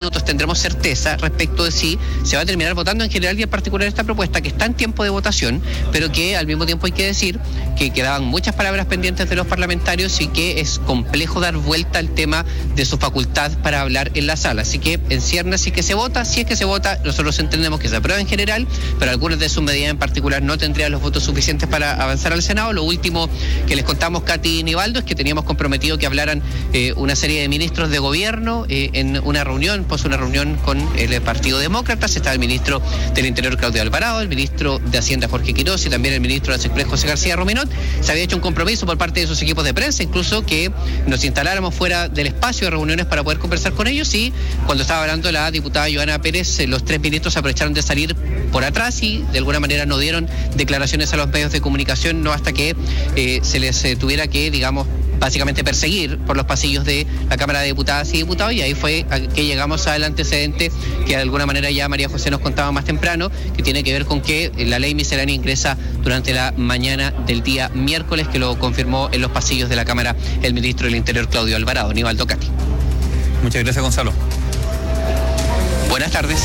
minutos tendremos certeza respecto de si se va a terminar votando en general y en particular esta propuesta que está en tiempo de votación, pero que al mismo tiempo hay que decir que quedaban muchas palabras pendientes de los parlamentarios y que es complejo dar vuelta al tema de su facultad para hablar en la sala. Así que en ciernes sí que se vota, si es que se vota, nosotros entendemos que se aprueba en general, pero algunas de sus medidas en particular no tendrían los votos suficientes para avanzar al Senado. Lo último que les contamos, Katy y Nivaldo, es que teníamos comprometido que hablaran una serie de ministros de gobierno en una reunión con el Partido Demócrata. Está el ministro del Interior, Claudio Alvarado, el ministro de Hacienda, Jorge Quiroz, y también el ministro de la Express, José García Rominot. Se había hecho un compromiso por parte de sus equipos de prensa, incluso que nos instaláramos fuera del espacio de reuniones para poder conversar con ellos, y cuando estaba hablando la diputada Joana Pérez, los tres ministros aprovecharon de salir por atrás y de alguna manera no dieron declaraciones a los medios de comunicación, no hasta que se les tuviera que, digamos, básicamente perseguir por los pasillos de la Cámara de Diputadas y Diputados, y ahí fue que llegamos al antecedente que de alguna manera ya María José nos contaba más temprano, que tiene que ver con que la ley miscelánea ingresa durante la mañana del día miércoles, que lo confirmó en los pasillos de la Cámara el ministro del Interior, Claudio Alvarado. Nivaldo, Katy. Muchas gracias, Gonzalo. Buenas tardes.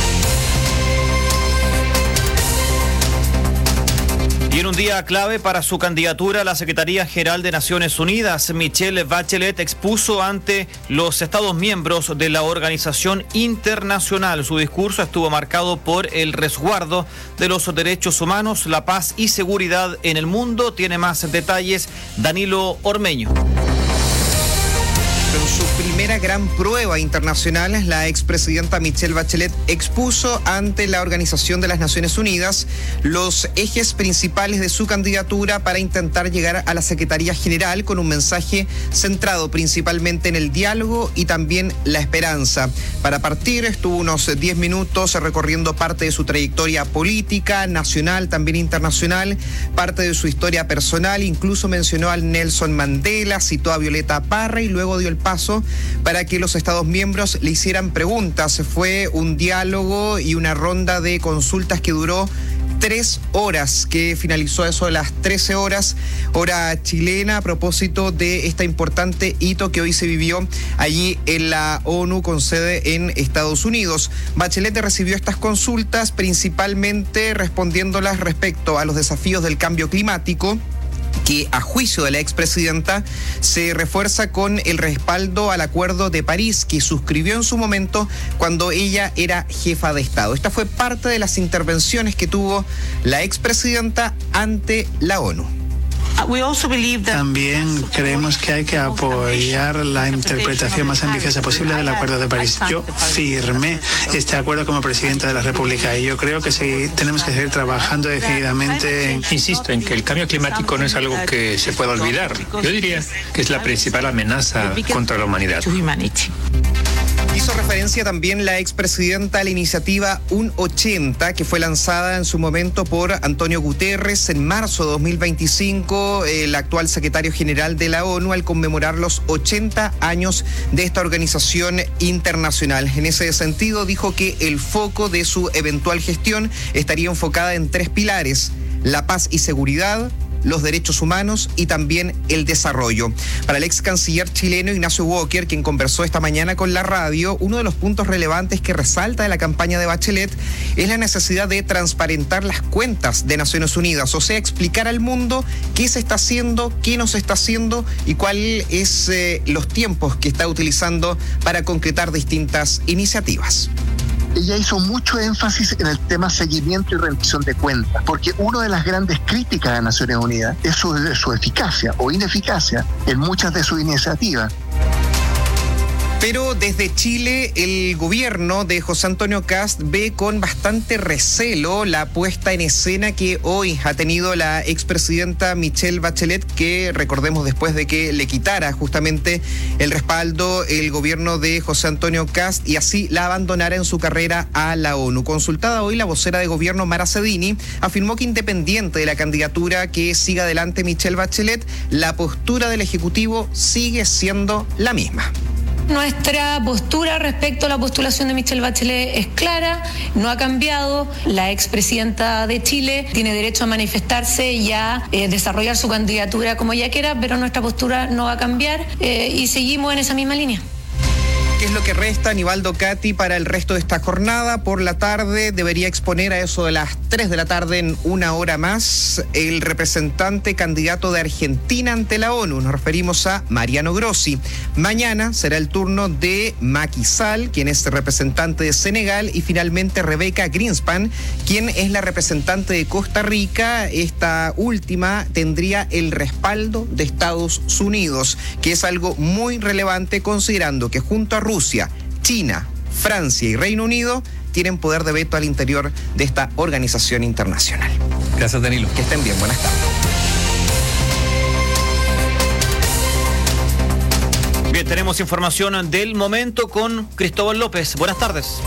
Y en un día clave para su candidatura a la Secretaría General de Naciones Unidas, Michelle Bachelet expuso ante los Estados miembros de la organización internacional. Su discurso estuvo marcado por el resguardo de los derechos humanos, la paz y seguridad en el mundo. Tiene más detalles Danilo Ormeño. En su primera gran prueba internacional, la expresidenta Michelle Bachelet expuso ante la Organización de las Naciones Unidas los ejes principales de su candidatura para intentar llegar a la Secretaría General, con un mensaje centrado principalmente en el diálogo y también la esperanza. Para partir, estuvo unos 10 minutos recorriendo parte de su trayectoria política, nacional, también internacional, parte de su historia personal, incluso mencionó al Nelson Mandela, citó a Violeta Parra y luego dio el paso para que los Estados miembros le hicieran preguntas. Fue un diálogo y una ronda de consultas que duró 3 horas, que finalizó eso de las 13 horas, hora chilena, a propósito de este importante hito que hoy se vivió allí en la ONU con sede en Estados Unidos. Bachelet recibió estas consultas principalmente respondiéndolas respecto a los desafíos del cambio climático, que a juicio de la expresidenta se refuerza con el respaldo al Acuerdo de París que suscribió en su momento cuando ella era jefa de Estado. Esta fue parte de las intervenciones que tuvo la expresidenta ante la ONU. También creemos que hay que apoyar la interpretación más ambiciosa posible del Acuerdo de París. Yo firmé este acuerdo como presidenta de la República y yo creo que tenemos que seguir trabajando decididamente. Insisto en que el cambio climático no es algo que se pueda olvidar. Yo diría que es la principal amenaza contra la humanidad. Hizo referencia también la expresidenta a la iniciativa UN80, que fue lanzada en su momento por Antonio Guterres en marzo de 2025, el actual secretario general de la ONU, al conmemorar los 80 años de esta organización internacional. En ese sentido, dijo que el foco de su eventual gestión estaría enfocada en 3 pilares: la paz y seguridad, los derechos humanos y también el desarrollo. Para el ex canciller chileno Ignacio Walker, quien conversó esta mañana con la radio, uno de los puntos relevantes que resalta de la campaña de Bachelet es la necesidad de transparentar las cuentas de Naciones Unidas, o sea, explicar al mundo qué se está haciendo, qué no se está haciendo y cuáles los tiempos que está utilizando para concretar distintas iniciativas. Ella hizo mucho énfasis en el tema seguimiento y rendición de cuentas, porque una de las grandes críticas a Naciones Unidas es su eficacia o ineficacia en muchas de sus iniciativas. Pero desde Chile, el gobierno de José Antonio Kast ve con bastante recelo la puesta en escena que hoy ha tenido la expresidenta Michelle Bachelet, que recordemos después de que le quitara justamente el respaldo el gobierno de José Antonio Kast y así la abandonara en su carrera a la ONU. Consultada hoy, la vocera de gobierno Mara Cedini afirmó que independiente de la candidatura que siga adelante Michelle Bachelet, la postura del Ejecutivo sigue siendo la misma. Nuestra postura respecto a la postulación de Michelle Bachelet es clara, no ha cambiado. La expresidenta de Chile tiene derecho a manifestarse y a desarrollar su candidatura como ella quiera, pero nuestra postura no va a cambiar y seguimos en esa misma línea. ¿Qué es lo que resta, Aníbaldo Cati, para el resto de esta jornada? Por la tarde debería exponer a eso de las 3 de la tarde, en una hora más, el representante candidato de Argentina ante la ONU. Nos referimos a Mariano Grossi. Mañana será el turno de Macky Sall, quien es representante de Senegal, y finalmente Rebecca Greenspan, quien es la representante de Costa Rica. Esta última tendría el respaldo de Estados Unidos, que es algo muy relevante considerando que junto a Rusia, China, Francia y Reino Unido tienen poder de veto al interior de esta organización internacional. Gracias, Danilo. Que estén bien, buenas tardes. Bien, tenemos información del momento con Cristóbal López. Buenas tardes.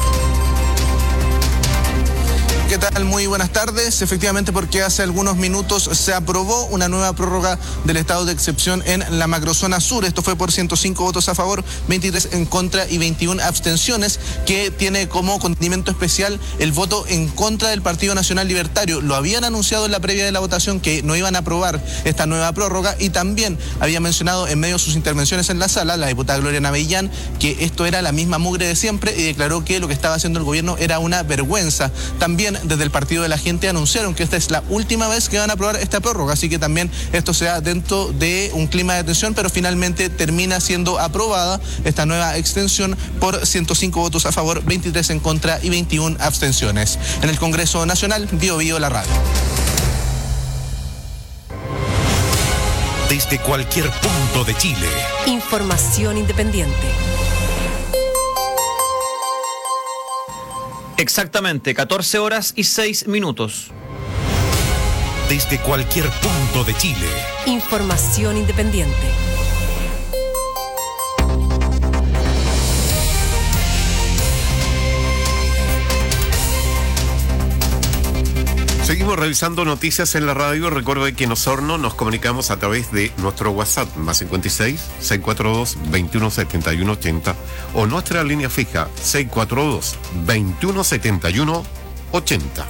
¿Qué tal? Muy buenas tardes. Efectivamente, porque hace algunos minutos se aprobó una nueva prórroga del estado de excepción en la macrozona sur. Esto fue por 105 votos a favor, 23 en contra y 21 abstenciones, que tiene como condimento especial el voto en contra del Partido Nacional Libertario. Lo habían anunciado en la previa de la votación que no iban a aprobar esta nueva prórroga, y también había mencionado en medio de sus intervenciones en la sala la diputada Gloria Navellán que esto era la misma mugre de siempre, y declaró que lo que estaba haciendo el gobierno era una vergüenza. También desde el Partido de la Gente anunciaron que esta es la última vez que van a aprobar esta prórroga, así que también esto se da dentro de un clima de tensión, pero finalmente termina siendo aprobada esta nueva extensión por 105 votos a favor, 23 en contra y 21 abstenciones. En el Congreso Nacional, Bio Bio, la radio. Desde cualquier punto de Chile. Información independiente. Exactamente, 14 horas y 6 minutos. Desde cualquier punto de Chile. Información independiente. Seguimos revisando noticias en la radio. Recuerde que en Osorno nos comunicamos a través de nuestro WhatsApp, +56 642 2171 80, o nuestra línea fija 642 2171 80.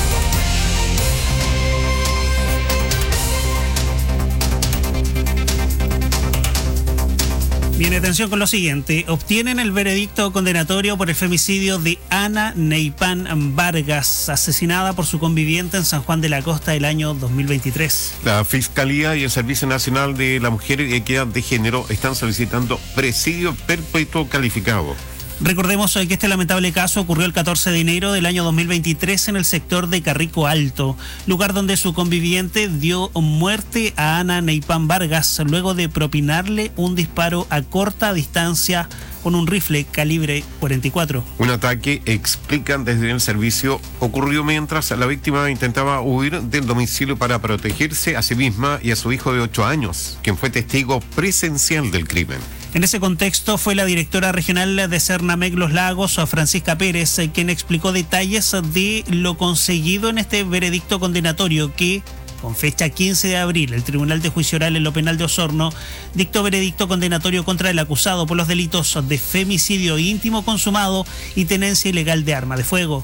Bien, atención con lo siguiente. Obtienen el veredicto condenatorio por el femicidio de Ana Neypan Vargas, asesinada por su conviviente en San Juan de la Costa el año 2023. La Fiscalía y el Servicio Nacional de la Mujer y Equidad de Género están solicitando presidio perpetuo calificado. Recordemos que este lamentable caso ocurrió el 14 de enero del año 2023 en el sector de Carrico Alto, lugar donde su conviviente dio muerte a Ana Neypan Vargas luego de propinarle un disparo a corta distancia con un rifle calibre 44. Un ataque, explican desde el servicio, ocurrió mientras la víctima intentaba huir del domicilio para protegerse a sí misma y a su hijo de 8 años, quien fue testigo presencial del crimen. En ese contexto fue la directora regional de Cernamec Los Lagos, Francisca Pérez, quien explicó detalles de lo conseguido en este veredicto condenatorio que, con fecha 15 de abril, el Tribunal de Juicio Oral en lo Penal de Osorno dictó veredicto condenatorio contra el acusado por los delitos de femicidio íntimo consumado y tenencia ilegal de arma de fuego.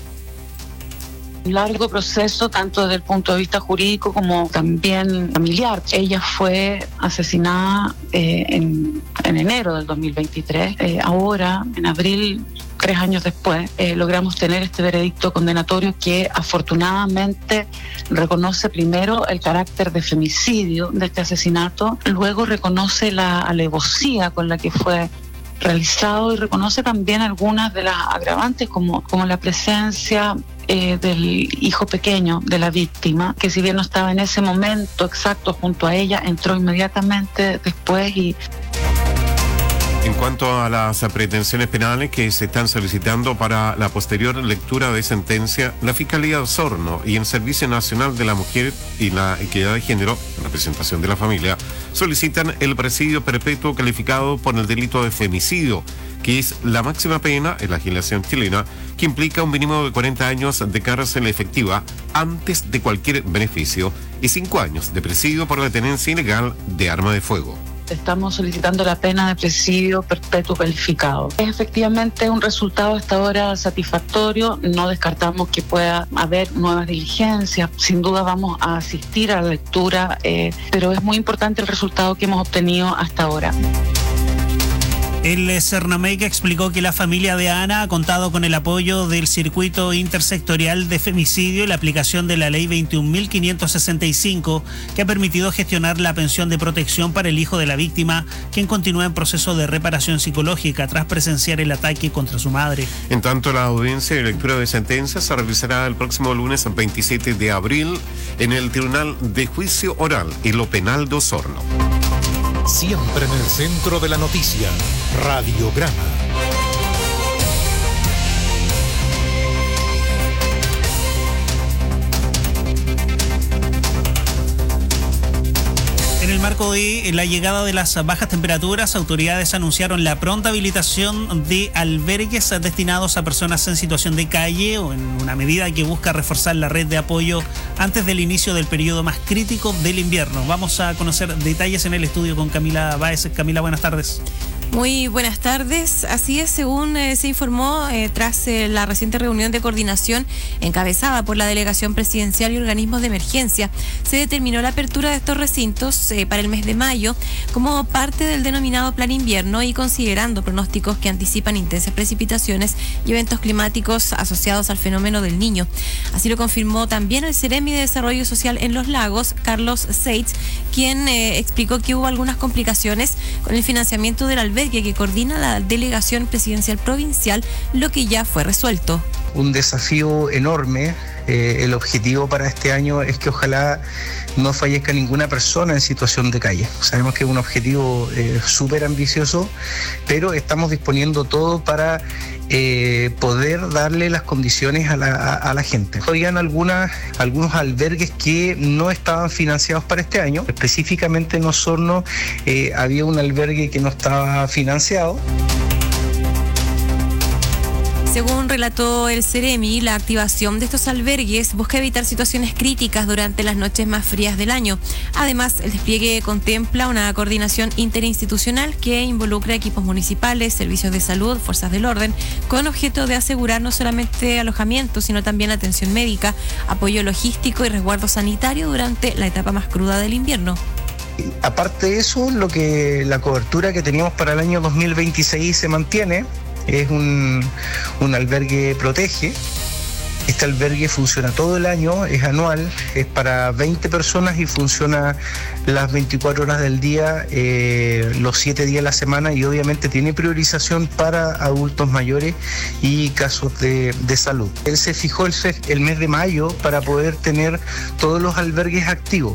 Un largo proceso, tanto desde el punto de vista jurídico como también familiar. Ella fue asesinada en enero del 2023. Ahora, en abril, 3 años después, logramos tener este veredicto condenatorio que afortunadamente reconoce primero el carácter de femicidio de este asesinato, luego reconoce la alevosía con la que fue realizado y reconoce también algunas de las agravantes como la presencia del hijo pequeño de la víctima, que si bien no estaba en ese momento exacto junto a ella, entró inmediatamente después y... En cuanto a las pretensiones penales que se están solicitando para la posterior lectura de sentencia, la Fiscalía de Osorno y el Servicio Nacional de la Mujer y la Equidad de Género, en representación de la familia, solicitan el presidio perpetuo calificado por el delito de femicidio, que es la máxima pena en la legislación chilena, que implica un mínimo de 40 años de cárcel efectiva antes de cualquier beneficio y 5 años de presidio por la tenencia ilegal de arma de fuego. Estamos solicitando la pena de presidio perpetuo calificado. Es efectivamente un resultado hasta ahora satisfactorio. No descartamos que pueda haber nuevas diligencias. Sin duda vamos a asistir a la lectura, pero es muy importante el resultado que hemos obtenido hasta ahora. El Cernamec explicó que la familia de Ana ha contado con el apoyo del Circuito Intersectorial de Femicidio y la aplicación de la Ley 21.565, que ha permitido gestionar la pensión de protección para el hijo de la víctima, quien continúa en proceso de reparación psicológica tras presenciar el ataque contra su madre. En tanto, la audiencia de lectura de sentencia se realizará el próximo lunes 27 de abril en el Tribunal de Juicio Oral en lo Penal de Osorno. Siempre en el centro de la noticia, Radiograma. En el marco de la llegada de las bajas temperaturas, autoridades anunciaron la pronta habilitación de albergues destinados a personas en situación de calle, o en una medida que busca reforzar la red de apoyo antes del inicio del periodo más crítico del invierno. Vamos a conocer detalles en el estudio con Camila Báez. Camila, buenas tardes. Muy buenas tardes. Así es, según se informó tras la reciente reunión de coordinación encabezada por la Delegación Presidencial y organismos de emergencia, se determinó la apertura de estos recintos para el mes de mayo como parte del denominado Plan Invierno y considerando pronósticos que anticipan intensas precipitaciones y eventos climáticos asociados al fenómeno del Niño. Así lo confirmó también el Ceremi de Desarrollo Social en Los Lagos, Carlos Seitz, quien explicó que hubo algunas complicaciones con el financiamiento del albergue que coordina la Delegación Presidencial Provincial, lo que ya fue resuelto. Un desafío enorme. El objetivo para este año es que ojalá no fallezca ninguna persona en situación de calle. Sabemos que es un objetivo súper ambicioso, pero estamos disponiendo todo para poder darle las condiciones a la gente. Habían algunos albergues que no estaban financiados para este año. Específicamente en Osorno había un albergue que no estaba financiado. Según relató el Ceremi, la activación de estos albergues busca evitar situaciones críticas durante las noches más frías del año. Además, el despliegue contempla una coordinación interinstitucional que involucra equipos municipales, servicios de salud, fuerzas del orden, con objeto de asegurar no solamente alojamiento, sino también atención médica, apoyo logístico y resguardo sanitario durante la etapa más cruda del invierno. Aparte de eso, la cobertura que teníamos para el año 2026 se mantiene. Es un albergue protege. Este albergue funciona todo el año, es anual, es para 20 personas y funciona las 24 horas del día, los 7 días de la semana, y obviamente tiene priorización para adultos mayores y casos de salud. Él se fijó el mes de mayo para poder tener todos los albergues activos.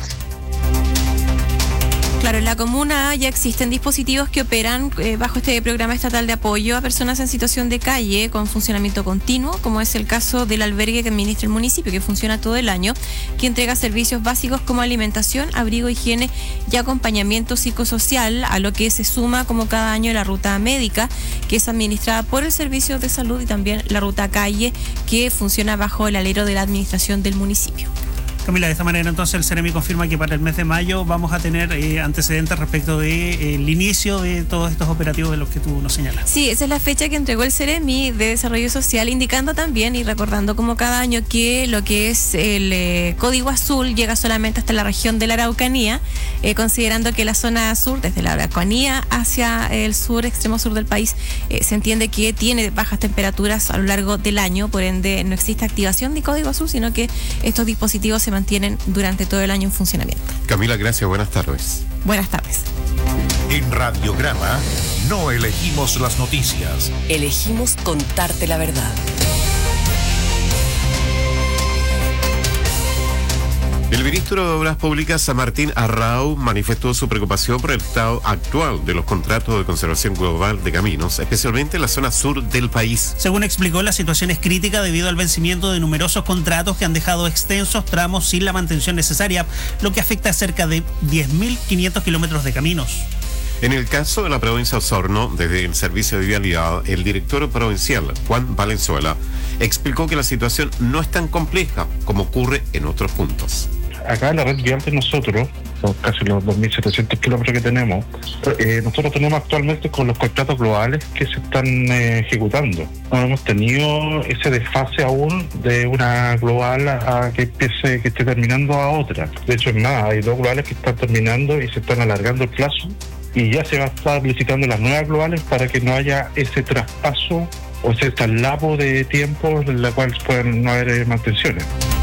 Claro, en la comuna ya existen dispositivos que operan bajo este programa estatal de apoyo a personas en situación de calle con funcionamiento continuo, como es el caso del albergue que administra el municipio, que funciona todo el año, que entrega servicios básicos como alimentación, abrigo, higiene y acompañamiento psicosocial, a lo que se suma como cada año la ruta médica, que es administrada por el Servicio de Salud, y también la ruta calle, que funciona bajo el alero de la administración del municipio. Camila, de esta manera entonces el Ceremi confirma que para el mes de mayo vamos a tener antecedentes respecto del inicio de todos estos operativos de los que tú nos señalas. Sí, esa es la fecha que entregó el Ceremi de Desarrollo Social, indicando también y recordando como cada año que lo que es el Código Azul llega solamente hasta la región de la Araucanía, considerando que la zona sur, desde la Araucanía hacia el sur, extremo sur del país, se entiende que tiene bajas temperaturas a lo largo del año, por ende no existe activación de Código Azul, sino que estos dispositivos se mantienen durante todo el año en funcionamiento. Camila, gracias, buenas tardes. Buenas tardes. En Radiograma no elegimos las noticias. Elegimos contarte la verdad. El ministro de Obras Públicas, Martín Arrau, manifestó su preocupación por el estado actual de los contratos de conservación global de caminos, especialmente en la zona sur del país. Según explicó, la situación es crítica debido al vencimiento de numerosos contratos que han dejado extensos tramos sin la mantención necesaria, lo que afecta a cerca de 10.500 kilómetros de caminos. En el caso de la provincia de Osorno, desde el Servicio de Vialidad, el director provincial, Juan Valenzuela, explicó que la situación no es tan compleja como ocurre en otros puntos. Acá en la red vial de nosotros, casi los 2.700 kilómetros que tenemos, nosotros tenemos actualmente con los contratos globales que se están ejecutando. No hemos tenido ese desfase aún de una global a que esté terminando a otra. De hecho, es más, hay dos globales que están terminando y se están alargando el plazo. y ya se va a estar licitando las nuevas globales para que no haya ese traspaso o ese traslado de tiempo en la cual puedan no haber mantenciones.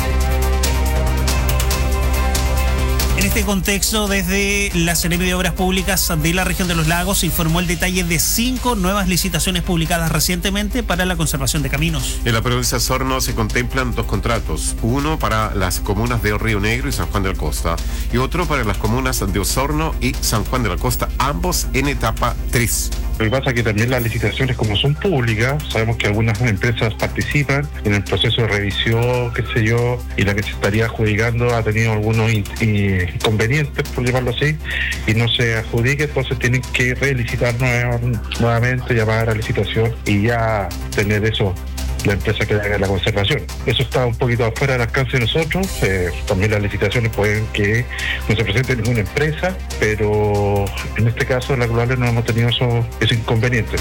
En este contexto, desde la Seremi de Obras Públicas de la región de los Lagos se informó el detalle de 5 nuevas licitaciones publicadas recientemente para la conservación de caminos. En la provincia de Osorno se contemplan 2 contratos, uno para las comunas de Río Negro y San Juan de la Costa y otro para las comunas de Osorno y San Juan de la Costa, ambos en etapa 3. Lo que pasa es que también las licitaciones, como son públicas, sabemos que algunas empresas participan en el proceso de revisión, qué sé yo, y la que se estaría adjudicando ha tenido algunos inconvenientes, por llamarlo así, y no se adjudica, entonces tienen que relicitar nuevamente, llamar a licitación y ya tener eso, la empresa que haga la conservación. Eso está un poquito afuera del alcance de nosotros. También las licitaciones pueden que no se presente ninguna empresa, pero en este caso en la global no hemos tenido ese inconveniente.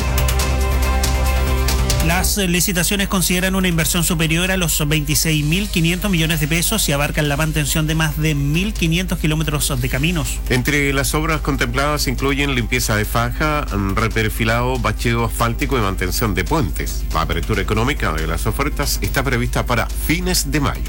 Las licitaciones consideran una inversión superior a los 26.500 millones de pesos y abarcan la mantención de más de 1.500 kilómetros de caminos. Entre las obras contempladas incluyen limpieza de faja, reperfilado, bacheo asfáltico y mantención de puentes. La apertura económica de las ofertas está prevista para fines de mayo.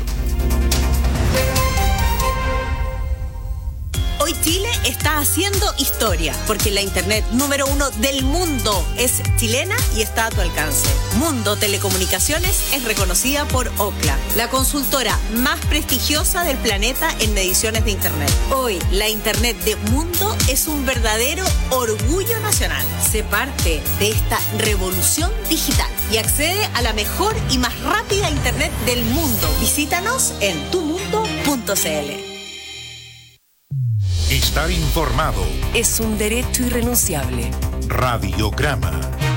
Hoy Chile está haciendo historia, porque la internet número 1 del mundo es chilena y está a tu alcance. Mundo Telecomunicaciones es reconocida por Ookla, la consultora más prestigiosa del planeta en mediciones de internet. Hoy, la internet de Mundo es un verdadero orgullo nacional. Sé parte de esta revolución digital y accede a la mejor y más rápida internet del mundo. Visítanos en tumundo.cl. Estar informado es un derecho irrenunciable. Radiograma.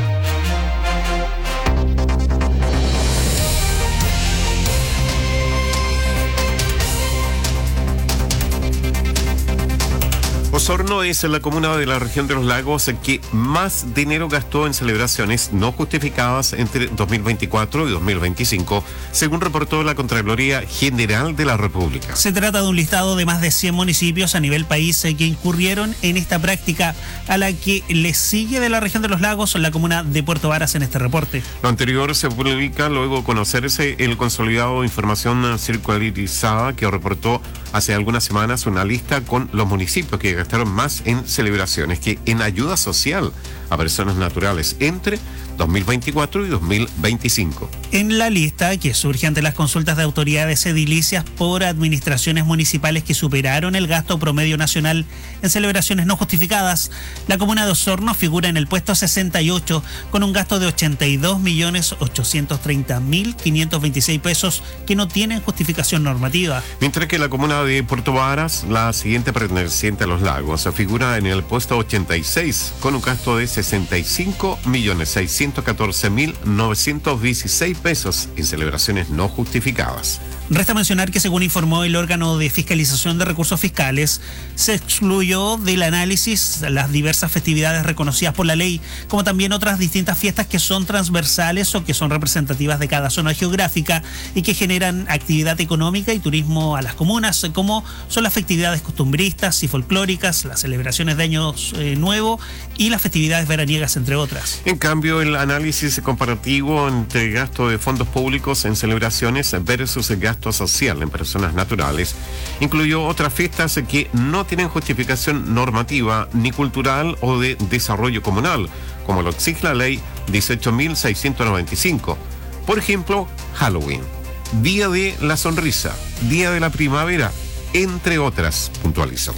Osorno es la comuna de la región de los Lagos que más dinero gastó en celebraciones no justificadas entre 2024 y 2025, según reportó la Contraloría General de la República. Se trata de un listado de más de 100 municipios a nivel país que incurrieron en esta práctica, a la que le sigue de la región de los Lagos la comuna de Puerto Varas en este reporte. Lo anterior se publica luego de conocerse el consolidado de información circularizada que reportó hace algunas semanas una lista con los municipios que gastaron más en celebraciones que en ayuda social a personas naturales entre 2024 y 2025. En la lista, que surge ante las consultas de autoridades edilicias por administraciones municipales que superaron el gasto promedio nacional en celebraciones no justificadas, la comuna de Osorno figura en el puesto 68 con un gasto de 82.830.526 pesos que no tienen justificación normativa. Mientras que la comuna de Puerto Varas, la siguiente perteneciente a los Lagos, figura en el puesto 86 con un gasto de 65.614.916 pesos en celebraciones no justificadas. Resta mencionar que, según informó el órgano de fiscalización de recursos fiscales, se excluyó del análisis las diversas festividades reconocidas por la ley, como también otras distintas fiestas que son transversales o que son representativas de cada zona geográfica y que generan actividad económica y turismo a las comunas, como son las festividades costumbristas y folclóricas, las celebraciones de Año Nuevo y las festividades veraniegas, entre otras. En cambio, el análisis comparativo entre gasto de fondos públicos en celebraciones versus el gasto social en personas naturales incluyó otras fiestas que no tienen justificación normativa ni cultural o de desarrollo comunal, como lo exige la ley 18.695. Por ejemplo, Halloween, Día de la Sonrisa, Día de la Primavera, entre otras, puntualizó.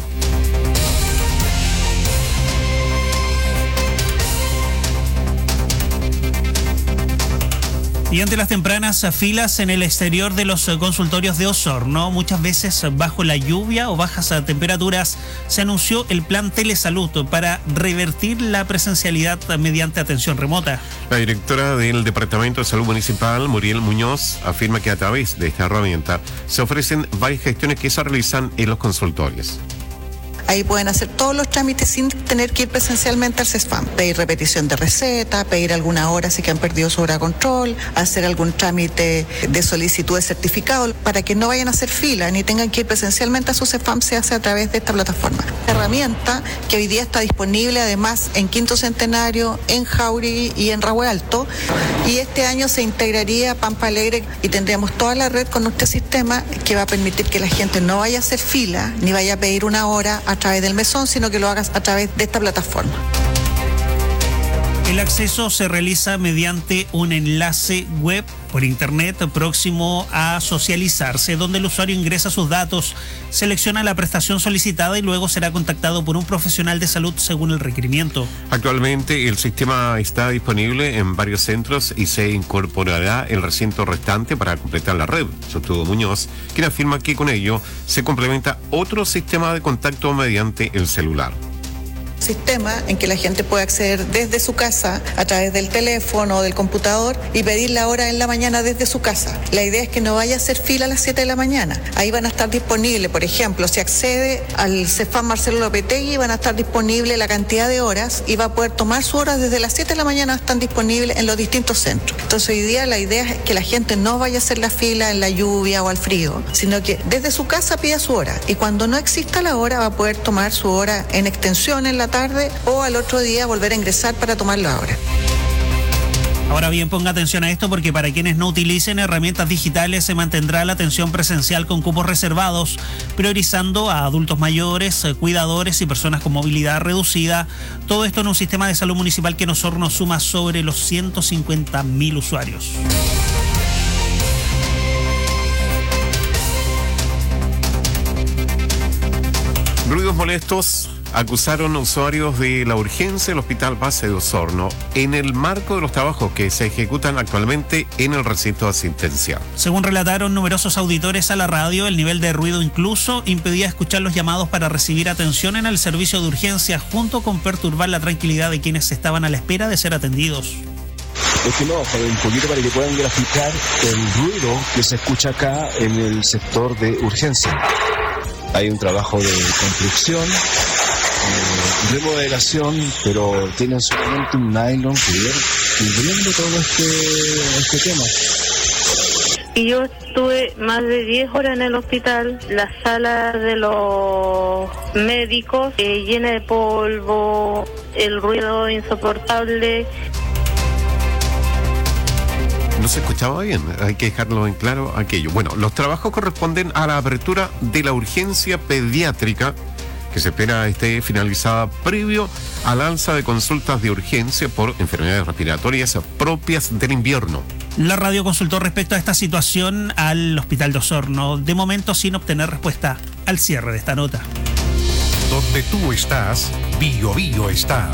Y ante las tempranas filas en el exterior de los consultorios de Osorno, muchas veces bajo la lluvia o bajas temperaturas, se anunció el plan Telesalud para revertir la presencialidad mediante atención remota. La directora del Departamento de Salud Municipal, Muriel Muñoz, afirma que a través de esta herramienta se ofrecen varias gestiones que se realizan en los consultorios. Ahí pueden hacer todos los trámites sin tener que ir presencialmente al CESFAM. Pedir repetición de receta, pedir alguna hora si que han perdido su hora de control, hacer algún trámite de solicitud de certificado para que no vayan a hacer fila ni tengan que ir presencialmente a su CESFAM. Se hace a través de esta plataforma. Herramienta que hoy día está disponible además en Quinto Centenario, en Jauregui y en Rahue Alto. Y este año se integraría Pampa Alegre y tendríamos toda la red con nuestro sistema que va a permitir que la gente no vaya a hacer fila ni vaya a pedir una hora a través del mesón, sino que lo hagas a través de esta plataforma. El acceso se realiza mediante un enlace web por internet próximo a socializarse, donde el usuario ingresa sus datos, selecciona la prestación solicitada y luego será contactado por un profesional de salud según el requerimiento. Actualmente el sistema está disponible en varios centros y se incorporará el recinto restante para completar la red, sostuvo Muñoz, quien afirma que con ello se complementa otro sistema de contacto mediante el celular. Sistema en que la gente puede acceder desde su casa a través del teléfono o del computador y pedir la hora en la mañana desde su casa. La idea es que no vaya a hacer fila a las 7 de la mañana. Ahí van a estar disponibles, por ejemplo, si accede al CESFAM Marcelo Lopetegui, van a estar disponibles la cantidad de horas y va a poder tomar su hora desde las 7 de la mañana, están disponibles en los distintos centros. Entonces hoy día la idea es que la gente no vaya a hacer la fila en la lluvia o al frío, sino que desde su casa pida su hora y cuando no exista la hora va a poder tomar su hora en extensión en la tarde o al otro día volver a ingresar para tomarlo ahora. Ahora bien, ponga atención a esto porque para quienes no utilicen herramientas digitales se mantendrá la atención presencial con cupos reservados, priorizando a adultos mayores, cuidadores y personas con movilidad reducida. Todo esto en un sistema de salud municipal que en Osorno suma sobre los 150.000 usuarios. Ruidos molestos acusaron usuarios de la urgencia del Hospital Base de Osorno en el marco de los trabajos que se ejecutan actualmente en el recinto asistencial. Según relataron numerosos auditores a la radio, el nivel de ruido incluso impedía escuchar los llamados para recibir atención en el servicio de urgencia, junto con perturbar la tranquilidad de quienes estaban a la espera de ser atendidos. Es que no, un poquito para que puedan graficar el ruido que se escucha acá en el sector de urgencia. Hay un trabajo de construcción, remodelación, pero tienen solamente un nylon cubriendo todo este tema. Y yo estuve más de 10 horas en el hospital, la sala de los médicos llena de polvo, el ruido insoportable. No se escuchaba bien, hay que dejarlo en claro aquello. Bueno, los trabajos corresponden a la apertura de la urgencia pediátrica, que se espera esté finalizada previo al alza de consultas de urgencia por enfermedades respiratorias propias del invierno. La radio consultó respecto a esta situación al Hospital de Osorno, de momento sin obtener respuesta al cierre de esta nota. Donde tú estás, Bio Bio está.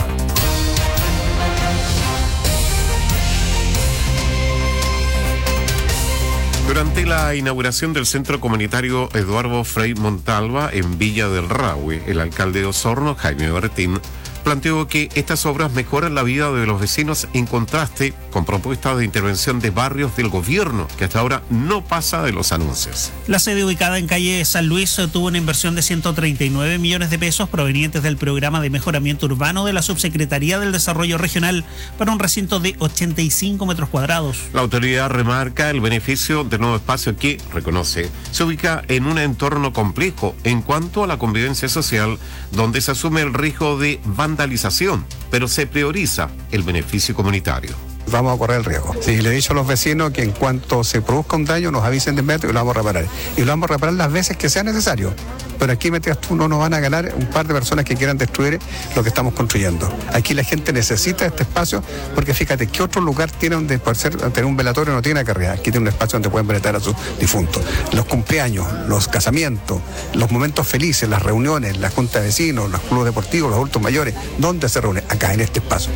Durante la inauguración del centro comunitario Eduardo Frei Montalva en Villa del Rahue, el alcalde de Osorno, Jaime Bertín, planteó que estas obras mejoran la vida de los vecinos en contraste con propuestas de intervención de barrios del gobierno, que hasta ahora no pasa de los anuncios. La sede ubicada en calle San Luis tuvo una inversión de 139 millones de pesos provenientes del programa de mejoramiento urbano de la Subsecretaría del Desarrollo Regional para un recinto de 85 metros cuadrados. La autoridad remarca el beneficio del nuevo espacio que, reconoce, se ubica en un entorno complejo en cuanto a la convivencia social, donde se asume el riesgo de vandalización, pero se prioriza el beneficio comunitario. Vamos a correr el riesgo. Sí, le he dicho a los vecinos que en cuanto se produzca un daño nos avisen de inmediato y lo vamos a reparar. Y lo vamos a reparar las veces que sea necesario. Pero aquí, metías tú, no nos van a ganar un par de personas que quieran destruir lo que estamos construyendo. Aquí la gente necesita este espacio porque fíjate, ¿qué otro lugar tiene donde por ser, tener un velatorio no tiene carrera? Aquí tiene un espacio donde pueden venerar a sus difuntos. Los cumpleaños, los casamientos, los momentos felices, las reuniones, las juntas de vecinos, los clubes deportivos, los adultos mayores, ¿dónde se reúnen? Acá, en este espacio.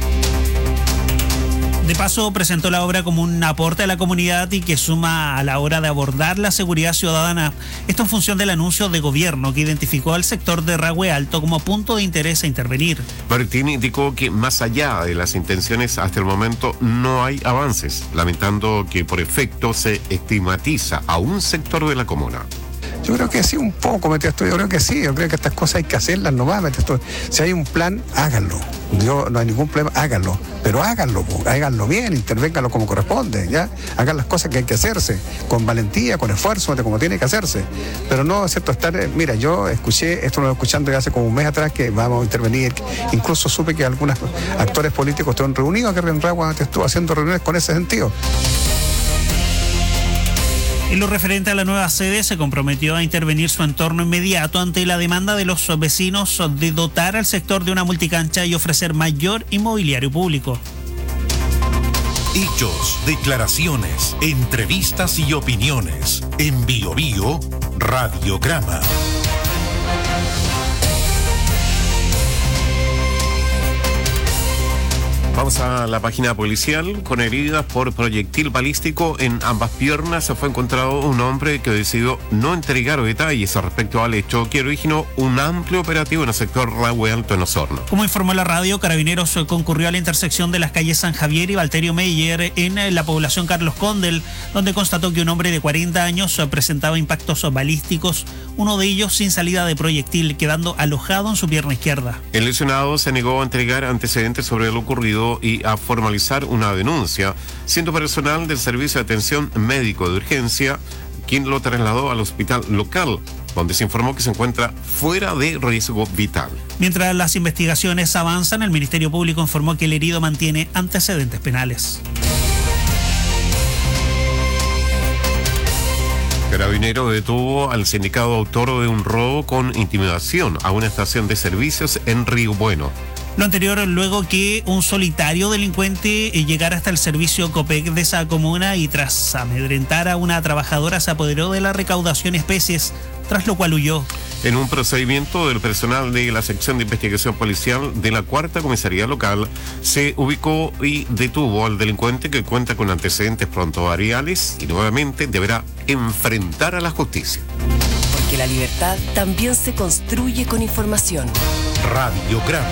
De paso, presentó la obra como un aporte a la comunidad y que suma a la hora de abordar la seguridad ciudadana. Esto en función del anuncio de gobierno que identificó al sector de Rahue Alto como punto de interés a intervenir. Bertín indicó que más allá de las intenciones hasta el momento no hay avances, lamentando que por efecto se estigmatiza a un sector de la comuna. Yo creo que sí, un poco, yo creo que sí, yo creo que estas cosas hay que hacerlas nomás, si hay un plan, háganlo. No hay ningún problema, háganlo, pero háganlo bien, intervénganlo como corresponde, ¿ya? Hagan las cosas que hay que hacerse, con valentía, con esfuerzo, como tiene que hacerse, pero no, es cierto, mira, yo escuché, esto lo he escuchando ya hace como un mes atrás, que vamos a intervenir, incluso supe que algunos actores políticos estuvieron reunidos, que Renragua estuvo haciendo reuniones con ese sentido. En lo referente a la nueva sede, se comprometió a intervenir su entorno inmediato ante la demanda de los vecinos de dotar al sector de una multicancha y ofrecer mayor inmobiliario público. Hechos, declaraciones, entrevistas y opiniones. En Bio Bio, Radiograma. Vamos a la página policial. Con heridas por proyectil balístico en ambas piernas, se fue encontrado un hombre que decidió no entregar detalles respecto al hecho, que originó un amplio operativo en el sector Rahue Alto en Osorno. Como informó la radio, Carabineros concurrió a la intersección de las calles San Javier y Valterio Meyer en la población Carlos Condel, donde constató que un hombre de 40 años presentaba impactos balísticos, uno de ellos sin salida de proyectil, quedando alojado en su pierna izquierda. El lesionado se negó a entregar antecedentes sobre lo ocurrido y a formalizar una denuncia, siendo personal del Servicio de Atención Médico de Urgencia quien lo trasladó al hospital local, donde se informó que se encuentra fuera de riesgo vital. Mientras las investigaciones avanzan, el Ministerio Público informó que el herido mantiene antecedentes penales. Carabinero detuvo al sindicado autor de un robo con intimidación a una estación de servicios en Río Bueno. Lo anterior luego que un solitario delincuente llegara hasta el servicio COPEC de esa comuna y tras amedrentar a una trabajadora se apoderó de la recaudación de especies, tras lo cual huyó. En un procedimiento del personal de la sección de investigación policial de la 4ª comisaría local, se ubicó y detuvo al delincuente, que cuenta con antecedentes prontuariales y nuevamente deberá enfrentar a la justicia. Porque la libertad también se construye con información. Radiograma.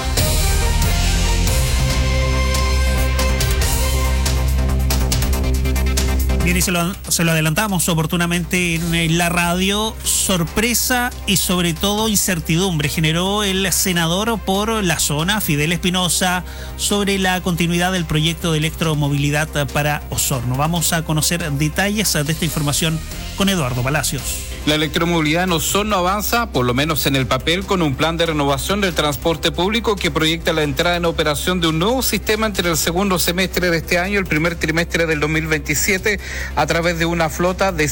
Bien, y se lo adelantamos oportunamente en la radio. Sorpresa y sobre todo incertidumbre generó el senador por la zona, Fidel Espinosa, sobre la continuidad del proyecto de electromovilidad para Osorno. Vamos a conocer detalles de esta información con Eduardo Palacios. La electromovilidad en Osorno avanza, por lo menos en el papel, con un plan de renovación del transporte público que proyecta la entrada en operación de un nuevo sistema entre el segundo semestre de este año y el primer trimestre del 2027 a través de una flota de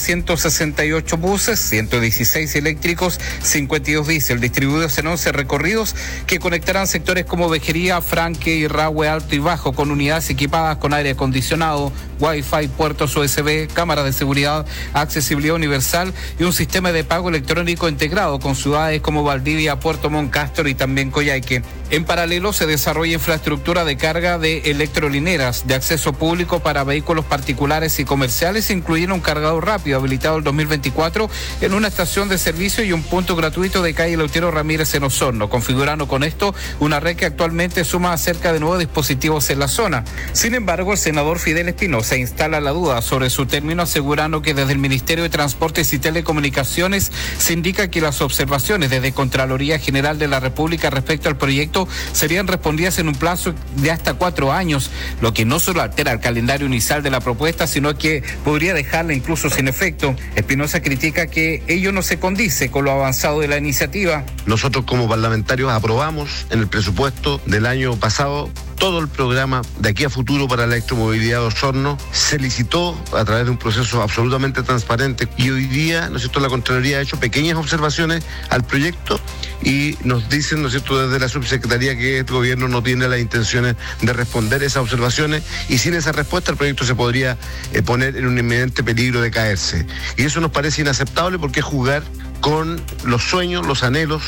168 buses, 116 eléctricos, 52 diésel, distribuidos en 11 recorridos que conectarán sectores como Vejería, Franque y Rahue Alto y Bajo, con unidades equipadas con aire acondicionado, Wi-Fi, puertos USB, cámaras de seguridad, accesibilidad universal y un sistema de pago electrónico integrado con ciudades como Valdivia, Puerto Montt, Castor y también Coyhaique. En paralelo se desarrolla infraestructura de carga de electrolineras de acceso público para vehículos particulares y comerciales, incluyendo un cargador rápido habilitado el 2024 en una estación de servicio y un punto gratuito de calle Eleuterio Ramírez en Osorno, configurando con esto una red que actualmente suma cerca de 9 dispositivos en la zona. Sin embargo, el senador Fidel Espinosa instala la duda sobre su término, asegurando que desde el Ministerio de Transportes y Telecomunicaciones se indica que las observaciones desde Contraloría General de la República respecto al proyecto serían respondidas en un plazo de hasta 4 años, lo que no solo altera el calendario inicial de la propuesta, sino que podría dejarla incluso sin efecto. Espinosa critica que ello no se condice con lo avanzado de la iniciativa. Nosotros como parlamentarios aprobamos en el presupuesto del año pasado todo el programa de aquí a futuro para la electromovilidad de Osorno. Se licitó a través de un proceso absolutamente transparente y hoy día, ¿no es cierto?, la Contraloría ha hecho pequeñas observaciones al proyecto y nos dicen, ¿no es cierto?, desde la subsecretaría que el gobierno no tiene las intenciones de responder esas observaciones y sin esa respuesta el proyecto se podría poner en un inminente peligro de caerse. Y eso nos parece inaceptable porque es jugar con los sueños, los anhelos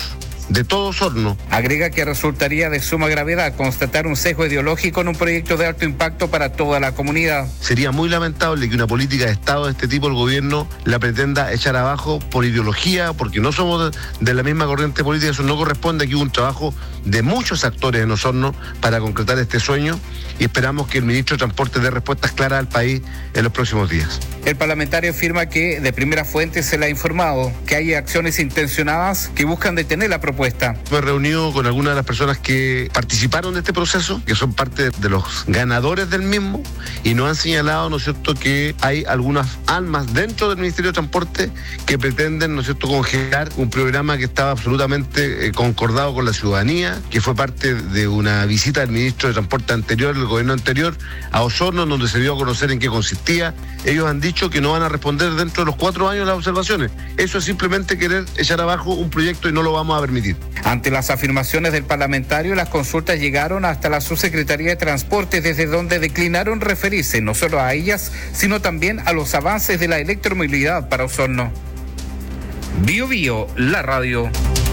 de todo Osorno. Agrega que resultaría de suma gravedad constatar un sesgo ideológico en un proyecto de alto impacto para toda la comunidad. Sería muy lamentable que una política de Estado de este tipo el gobierno la pretenda echar abajo por ideología, porque no somos de la misma corriente política. Eso no corresponde. Aquí hubo un trabajo de muchos actores en Osorno para concretar este sueño y esperamos que el ministro de Transporte dé respuestas claras al país en los próximos días. El parlamentario afirma que de primera fuente se le ha informado que hay acciones intencionadas que buscan detener la propuesta. Me he reunido con algunas de las personas que participaron de este proceso, que son parte de los ganadores del mismo, y nos han señalado, ¿no es cierto?, que hay algunas almas dentro del Ministerio de Transporte que pretenden, ¿no es cierto?, congelar un programa que estaba absolutamente concordado con la ciudadanía, que fue parte de una visita del ministro de Transporte anterior, del gobierno anterior, a Osorno, donde se dio a conocer en qué consistía. Ellos han dicho que no van a responder dentro de los 4 años las observaciones. Eso es simplemente querer echar abajo un proyecto y no lo vamos a permitir. Ante las afirmaciones del parlamentario, las consultas llegaron hasta la Subsecretaría de Transporte, desde donde declinaron referirse no solo a ellas, sino también a los avances de la electromovilidad para Osorno. Bio Bio, la radio.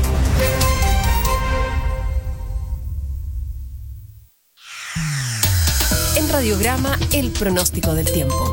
En Radiograma, el pronóstico del tiempo.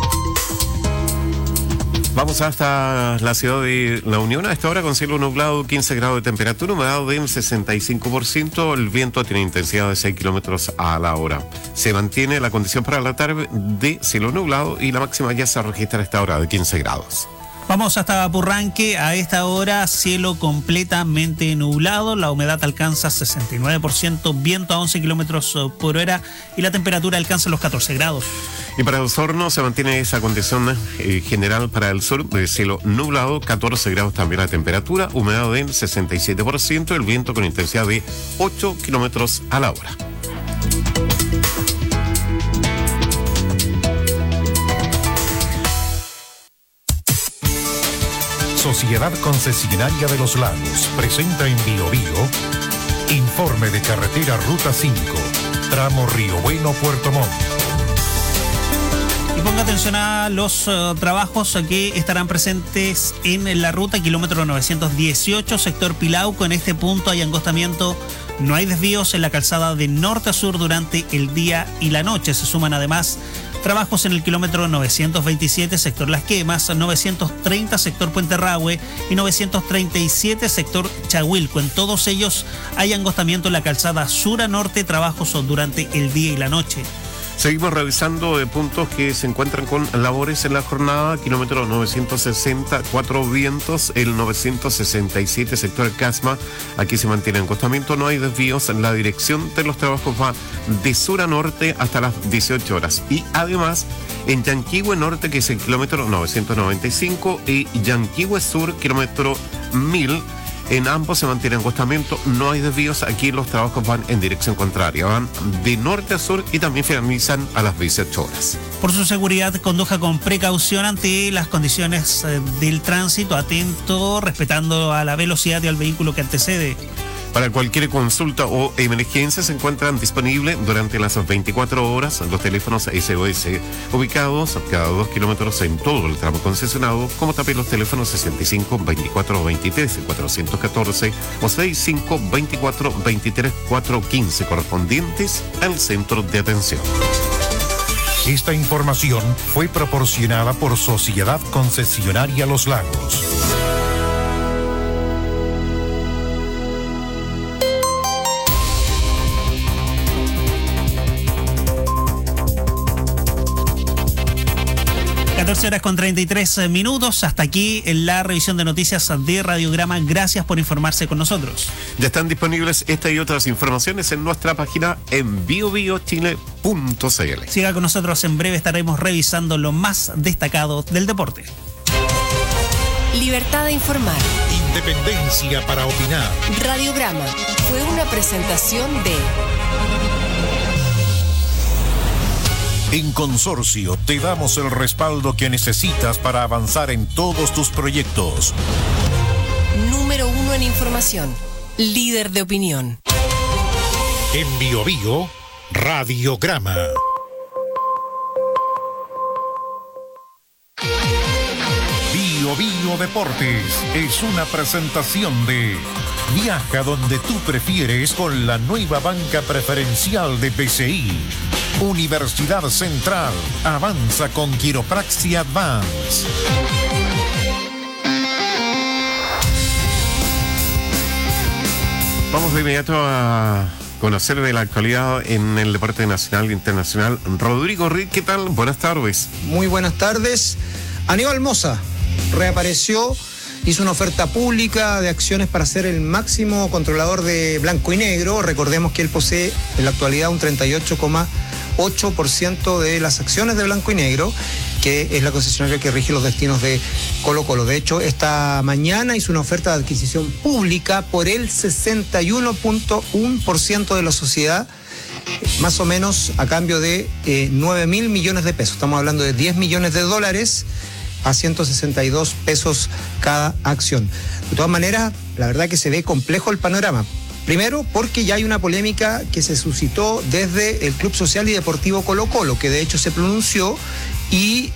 Vamos hasta la ciudad de La Unión. A esta hora con cielo nublado, 15 grados de temperatura, humedad del 65%. El viento tiene intensidad de 6 kilómetros a la hora. Se mantiene la condición para la tarde de cielo nublado y la máxima ya se registra a esta hora de 15 grados. Vamos hasta Purranque. A esta hora, cielo completamente nublado. La humedad alcanza 69%, viento a 11 kilómetros por hora y la temperatura alcanza los 14 grados. Y para Osorno se mantiene esa condición general para el sur de cielo nublado, 14 grados también la temperatura, humedad del 67%, el viento con intensidad de 8 kilómetros a la hora. Sociedad Concesionaria de los Lagos presenta en Bio Bio informe de carretera Ruta 5, tramo Río Bueno, Puerto Montt. Y ponga atención a los trabajos que estarán presentes en la ruta kilómetro 918, sector Pilauco. En este punto hay angostamiento, no hay desvíos en la calzada de norte a sur durante el día y la noche. Se suman además trabajos en el kilómetro 927, sector Las Quemas, 930, sector Puente Rahue y 937, sector Chahuilco. En todos ellos hay angostamiento en la calzada sur a norte, trabajos durante el día y la noche. Seguimos revisando puntos que se encuentran con labores en la jornada. Kilómetro 960, Cuatro Vientos, el 967, sector Casma. Aquí se mantiene acostamiento, no hay desvíos. La dirección de los trabajos va de sur a norte hasta las 18 horas. Y además, en Yanquihue Norte, que es el kilómetro 995, y Yanquihue Sur, kilómetro 1000. En ambos se mantiene acostamiento, no hay desvíos. Aquí los trabajos van en dirección contraria, van de norte a sur y también finalizan a las 18 horas. Por su seguridad, conduja con precaución ante las condiciones del tránsito, atento, respetando a la velocidad y al vehículo que antecede. Para cualquier consulta o emergencia se encuentran disponibles durante las 24 horas los teléfonos SOS, ubicados a cada 2 kilómetros en todo el tramo concesionado, como también los teléfonos 65 24 23 414 o 65 24 23 415 correspondientes al centro de atención. Esta información fue proporcionada por Sociedad Concesionaria Los Lagos. Horas con 33 minutos. Hasta aquí en la revisión de noticias de Radiograma. Gracias por informarse con nosotros. Ya están disponibles esta y otras informaciones en nuestra página en biobiochile.cl. Siga con nosotros, en breve estaremos revisando lo más destacado del deporte. Libertad de informar. Independencia para opinar. Radiograma fue una presentación de... En Consorcio te damos el respaldo que necesitas para avanzar en todos tus proyectos. Número 1 en información. Líder de opinión. En Bio Bio, Radiograma. Bio Bio Bio Deportes es una presentación de Viaja donde tú prefieres con la nueva banca preferencial de BCI. Universidad Central avanza con Quiropraxia Advance. Vamos de inmediato a conocer de la actualidad en el deporte nacional e internacional. Rodrigo Rick, ¿qué tal? Buenas tardes. Muy buenas tardes. Aníbal Mosa reapareció, hizo una oferta pública de acciones para ser el máximo controlador de blanco y negro. Recordemos que él posee en la actualidad un 38,8% de las acciones de blanco y negro, que es la concesionaria que rige los destinos de Colo-Colo. De hecho, esta mañana hizo una oferta de adquisición pública por el 61,1% de la sociedad, más o menos a cambio de 9.000 millones de pesos. Estamos hablando de 10 millones de dólares a 162 pesos cada acción. De todas maneras, la verdad que se ve complejo el panorama. Primero, porque ya hay una polémica que se suscitó desde el Club Social y Deportivo Colo-Colo, que de hecho se pronunció y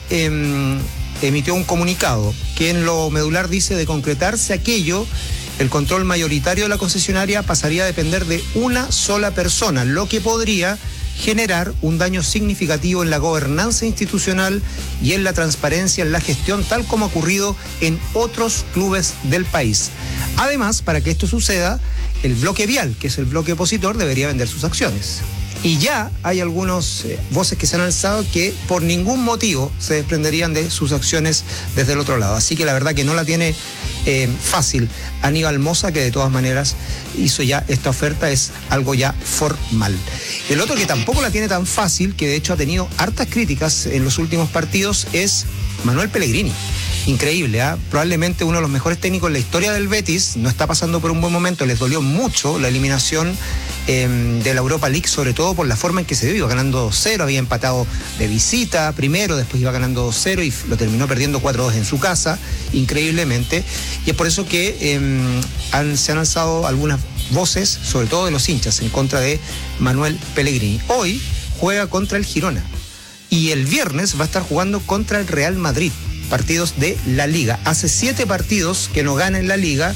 emitió un comunicado que en lo medular dice: de concretarse aquello, el control mayoritario de la concesionaria pasaría a depender de una sola persona, lo que podría generar un daño significativo en la gobernanza institucional y en la transparencia en la gestión, tal como ha ocurrido en otros clubes del país. Además, para que esto suceda, el bloque vial, que es el bloque opositor, debería vender sus acciones. Y ya hay algunas voces que se han alzado que por ningún motivo se desprenderían de sus acciones desde el otro lado. Así que la verdad que no la tiene fácil Aníbal Mosa, que de todas maneras hizo ya esta oferta, es algo ya formal. El otro que tampoco la tiene tan fácil, que de hecho ha tenido hartas críticas en los últimos partidos, es Manuel Pellegrini. Increíble, ¿eh? Probablemente uno de los mejores técnicos en la historia del Betis, no está pasando por un buen momento, les dolió mucho la eliminación de la Europa League, sobre todo por la forma en que se dio. Iba ganando 2-0, había empatado de visita primero, después iba ganando 2-0 y lo terminó perdiendo 4-2 en su casa, increíblemente. Y es por eso que se han alzado algunas voces, sobre todo de los hinchas, en contra de Manuel Pellegrini. Hoy juega contra el Girona y el viernes va a estar jugando contra el Real Madrid, partidos de la Liga. Hace 7 partidos que no gana en la Liga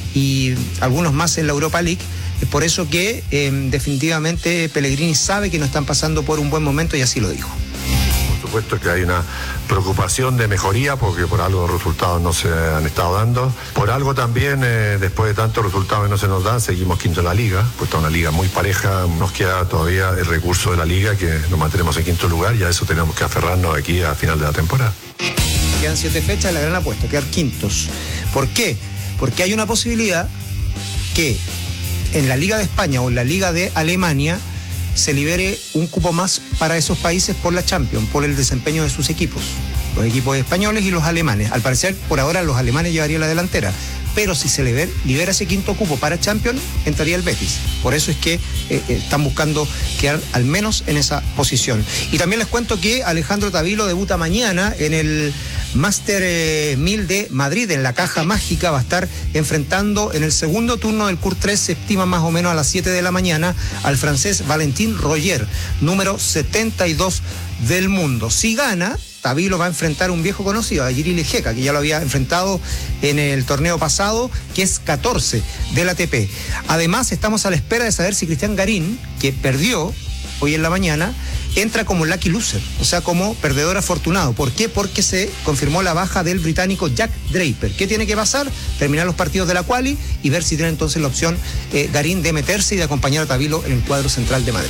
y algunos más en la Europa League. Es por eso que definitivamente Pellegrini sabe que no están pasando por un buen momento y así lo dijo. Por supuesto que hay una preocupación de mejoría porque por algo los resultados no se han estado dando. Por algo también, después de tantos resultados que no se nos dan, seguimos quinto en la liga. Pues está una liga muy pareja, nos queda todavía el recurso de la liga que nos mantenemos en quinto lugar y a eso tenemos que aferrarnos aquí a final de la temporada. Quedan 7 fechas, la gran apuesta, quedar quintos. ¿Por qué? Porque hay una posibilidad que en la Liga de España o en la Liga de Alemania se libere un cupo más para esos países por la Champions, por el desempeño de sus equipos, los equipos españoles y los alemanes. Al parecer, por ahora, los alemanes llevarían la delantera, pero si se libera ese quinto cupo para Champions, entraría el Betis. Por eso es que están buscando quedar al menos en esa posición. Y también les cuento que Alejandro Tavilo debuta mañana en el Master 1000 de Madrid, en la Caja Mágica. Va a estar enfrentando en el segundo turno del CUR 3, se estima más o menos a las 7 de la mañana, al francés Valentin Royer, número 72 del mundo. Si gana, Tavilo va a enfrentar a un viejo conocido, a Jiří Lehecka, que ya lo había enfrentado en el torneo pasado, que es 14 del ATP. Además, estamos a la espera de saber si Cristian Garín, que perdió hoy en la mañana, entra como lucky loser, o sea, como perdedor afortunado. ¿Por qué? Porque se confirmó la baja del británico Jack Draper. ¿Qué tiene que pasar? Terminar los partidos de la quali y ver si tiene entonces la opción Garín de meterse y de acompañar a Tavilo en el cuadro central de Madrid.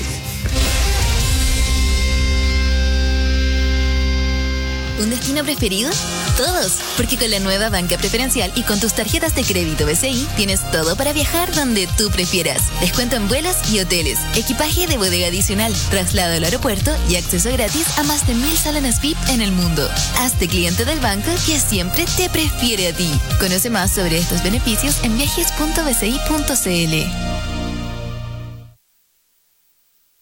¿Un destino preferido? Todos, porque con la nueva banca preferencial y con tus tarjetas de crédito BCI tienes todo para viajar donde tú prefieras. Descuento en vuelos y hoteles, equipaje de bodega adicional, traslado al aeropuerto y acceso gratis a más de 1000 salones VIP en el mundo. Hazte cliente del banco que siempre te prefiere a ti. Conoce más sobre estos beneficios en viajes.bci.cl.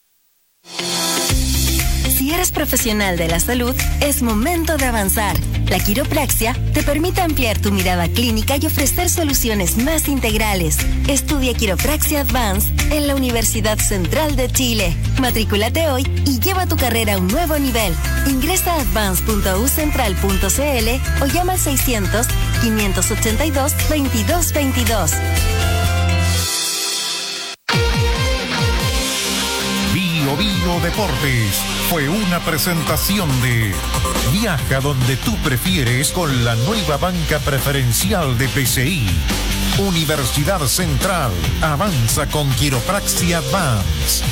Si eres profesional de la salud, es momento de avanzar. La quiropraxia te permite ampliar tu mirada clínica y ofrecer soluciones más integrales. Estudia Quiropraxia Advance en la Universidad Central de Chile. Matrículate hoy y lleva tu carrera a un nuevo nivel. Ingresa a advance.ucentral.cl o llama al 600-582-2222. Bio Deportes fue una presentación de Viaja donde tú prefieres con la nueva banca preferencial de PCI. Universidad Central avanza con Quiropraxia Advance.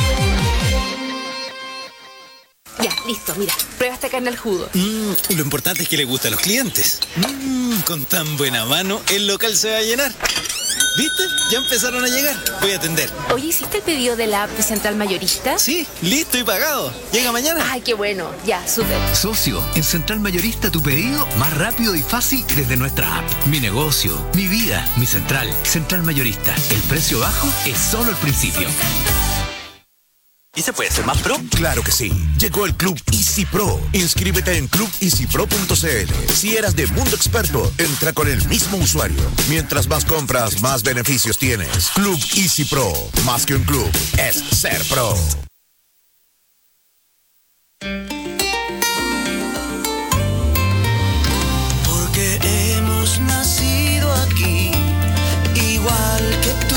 Ya, listo, mira, prueba esta carne al jugo. Lo importante es que le gusta a los clientes. Con tan buena mano, el local se va a llenar. ¿Viste? Ya empezaron a llegar. Voy a atender. Oye, ¿hiciste el pedido de la app de Central Mayorista? Sí, listo y pagado. Llega mañana. Ay, qué bueno. Ya, súper. Socio, en Central Mayorista tu pedido más rápido y fácil desde nuestra app. Mi negocio, mi vida, mi central. Central Mayorista. El precio bajo es solo el principio. ¿Y se puede ser más pro? Claro que sí. Llegó el Club Easy Pro. Inscríbete en clubeasypro.cl. Si eras de Mundo Experto, entra con el mismo usuario. Mientras más compras, más beneficios tienes. Club Easy Pro. Más que un club, es ser pro. Porque hemos nacido aquí, igual que tú.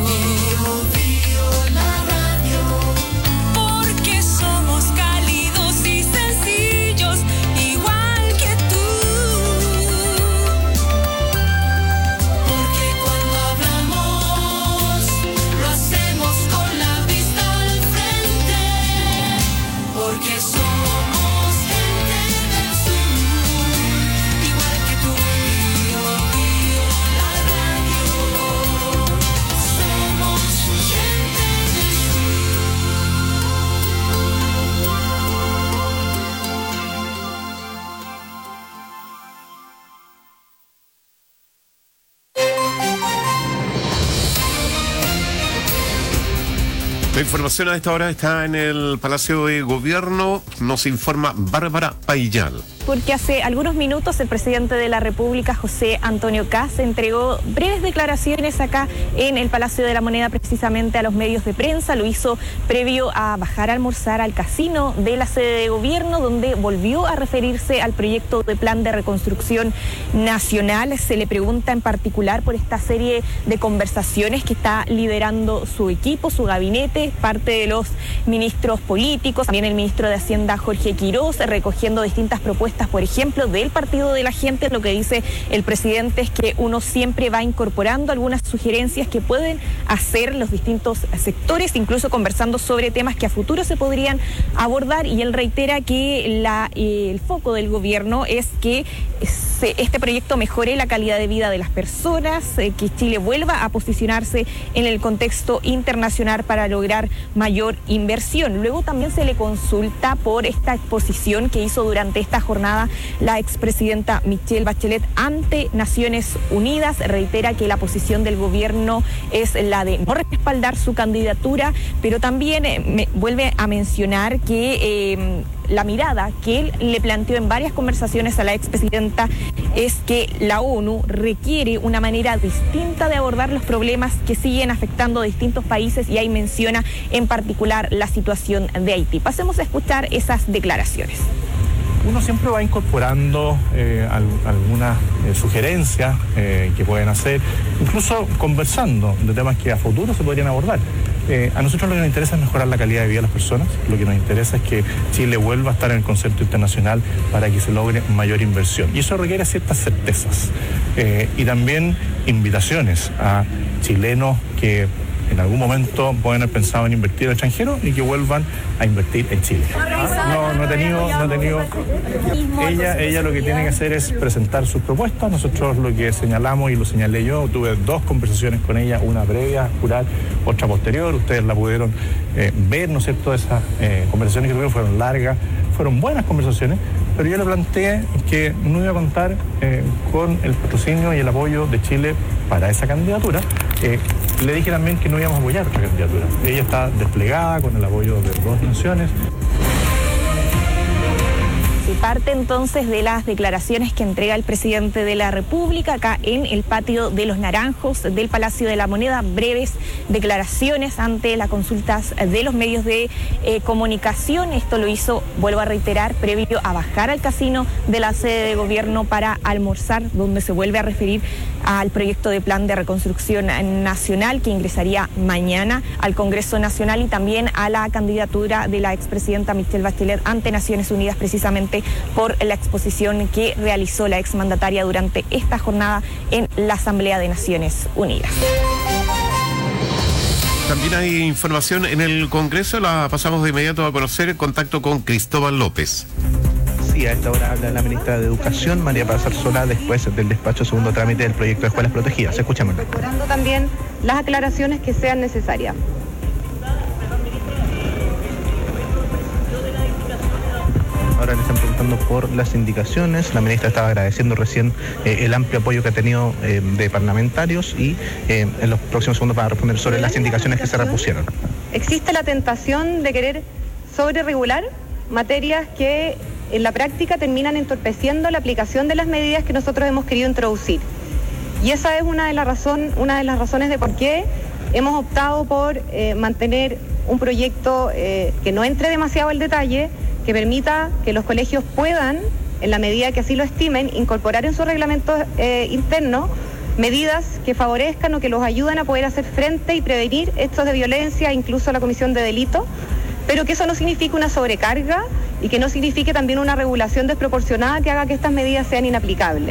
La información a esta hora está en el Palacio de Gobierno. Nos informa Bárbara Paillal. Porque hace algunos minutos el presidente de la República, José Antonio Kast, entregó breves declaraciones acá en el Palacio de la Moneda, precisamente a los medios de prensa. Lo hizo previo a bajar a almorzar al casino de la sede de gobierno, donde volvió a referirse al proyecto de plan de reconstrucción nacional. Se le pregunta en particular por esta serie de conversaciones que está liderando su equipo, su gabinete, parte de los ministros políticos, también el ministro de Hacienda, Jorge Quiroz, recogiendo distintas propuestas, por ejemplo, del Partido de la Gente. Lo que dice el presidente es que uno siempre va incorporando algunas sugerencias que pueden hacer los distintos sectores, incluso conversando sobre temas que a futuro se podrían abordar, y él reitera que el foco del gobierno es que este proyecto mejore la calidad de vida de las personas, que Chile vuelva a posicionarse en el contexto internacional para lograr mayor inversión. Luego también se le consulta por esta exposición que hizo durante esta jornada la expresidenta Michelle Bachelet ante Naciones Unidas. Reitera que la posición del gobierno es la de no respaldar su candidatura, pero también vuelve a mencionar que la mirada que él le planteó en varias conversaciones a la expresidenta es que la ONU requiere una manera distinta de abordar los problemas que siguen afectando a distintos países, y ahí menciona en particular la situación de Haití. Pasemos a escuchar esas declaraciones. Uno siempre va incorporando algunas sugerencias que pueden hacer, incluso conversando de temas que a futuro se podrían abordar. A nosotros lo que nos interesa es mejorar la calidad de vida de las personas. Lo que nos interesa es que Chile vuelva a estar en el concepto internacional para que se logre mayor inversión. Y eso requiere ciertas certezas y también invitaciones a chilenos que en algún momento pueden haber pensado en invertir en el extranjero y que vuelvan a invertir en Chile. No he tenido. Ella lo que tiene que hacer es presentar sus propuestas. Nosotros lo que señalamos, y lo señalé yo, tuve 2 conversaciones con ella, una previa, jurar, otra posterior. Ustedes la pudieron ver, ¿no es cierto? Esas conversaciones que tuvieron fueron largas, fueron buenas conversaciones, pero yo le planteé que no iba a contar con el patrocinio y el apoyo de Chile para esa candidatura. Le dije también que no íbamos a apoyar otra candidatura. Ella está desplegada con el apoyo de 2 naciones. Sí, Parte entonces de las declaraciones que entrega el presidente de la República acá en el patio de los Naranjos del Palacio de la Moneda. Breves declaraciones ante las consultas de los medios de comunicación. Esto lo hizo, vuelvo a reiterar, previo a bajar al casino de la sede de gobierno para almorzar, donde se vuelve a referir al proyecto de plan de reconstrucción nacional que ingresaría mañana al Congreso Nacional, y también a la candidatura de la expresidenta Michelle Bachelet ante Naciones Unidas, precisamente por la exposición que realizó la exmandataria durante esta jornada en la Asamblea de Naciones Unidas. También hay información en el Congreso, la pasamos de inmediato a conocer, el contacto con Cristóbal López. Sí, a esta hora habla la ministra de Educación, María Paz Arzola, después del despacho segundo trámite del proyecto de escuelas protegidas. Escuchemos. Incorporando también las aclaraciones que sean necesarias. Ahora le están preguntando por las indicaciones. La ministra estaba agradeciendo recién el amplio apoyo que ha tenido de parlamentarios y en los próximos segundos va a responder sobre las indicaciones que se repusieron. Existe la tentación de querer sobreregular materias que en la práctica terminan entorpeciendo la aplicación de las medidas que nosotros hemos querido introducir. Y esa es una de las razones de por qué hemos optado por mantener un proyecto que no entre demasiado al detalle, que permita que los colegios puedan, en la medida que así lo estimen, incorporar en su reglamento interno medidas que favorezcan o que los ayuden a poder hacer frente y prevenir hechos de violencia, incluso la comisión de delito, pero que eso no signifique una sobrecarga y que no signifique también una regulación desproporcionada que haga que estas medidas sean inaplicables.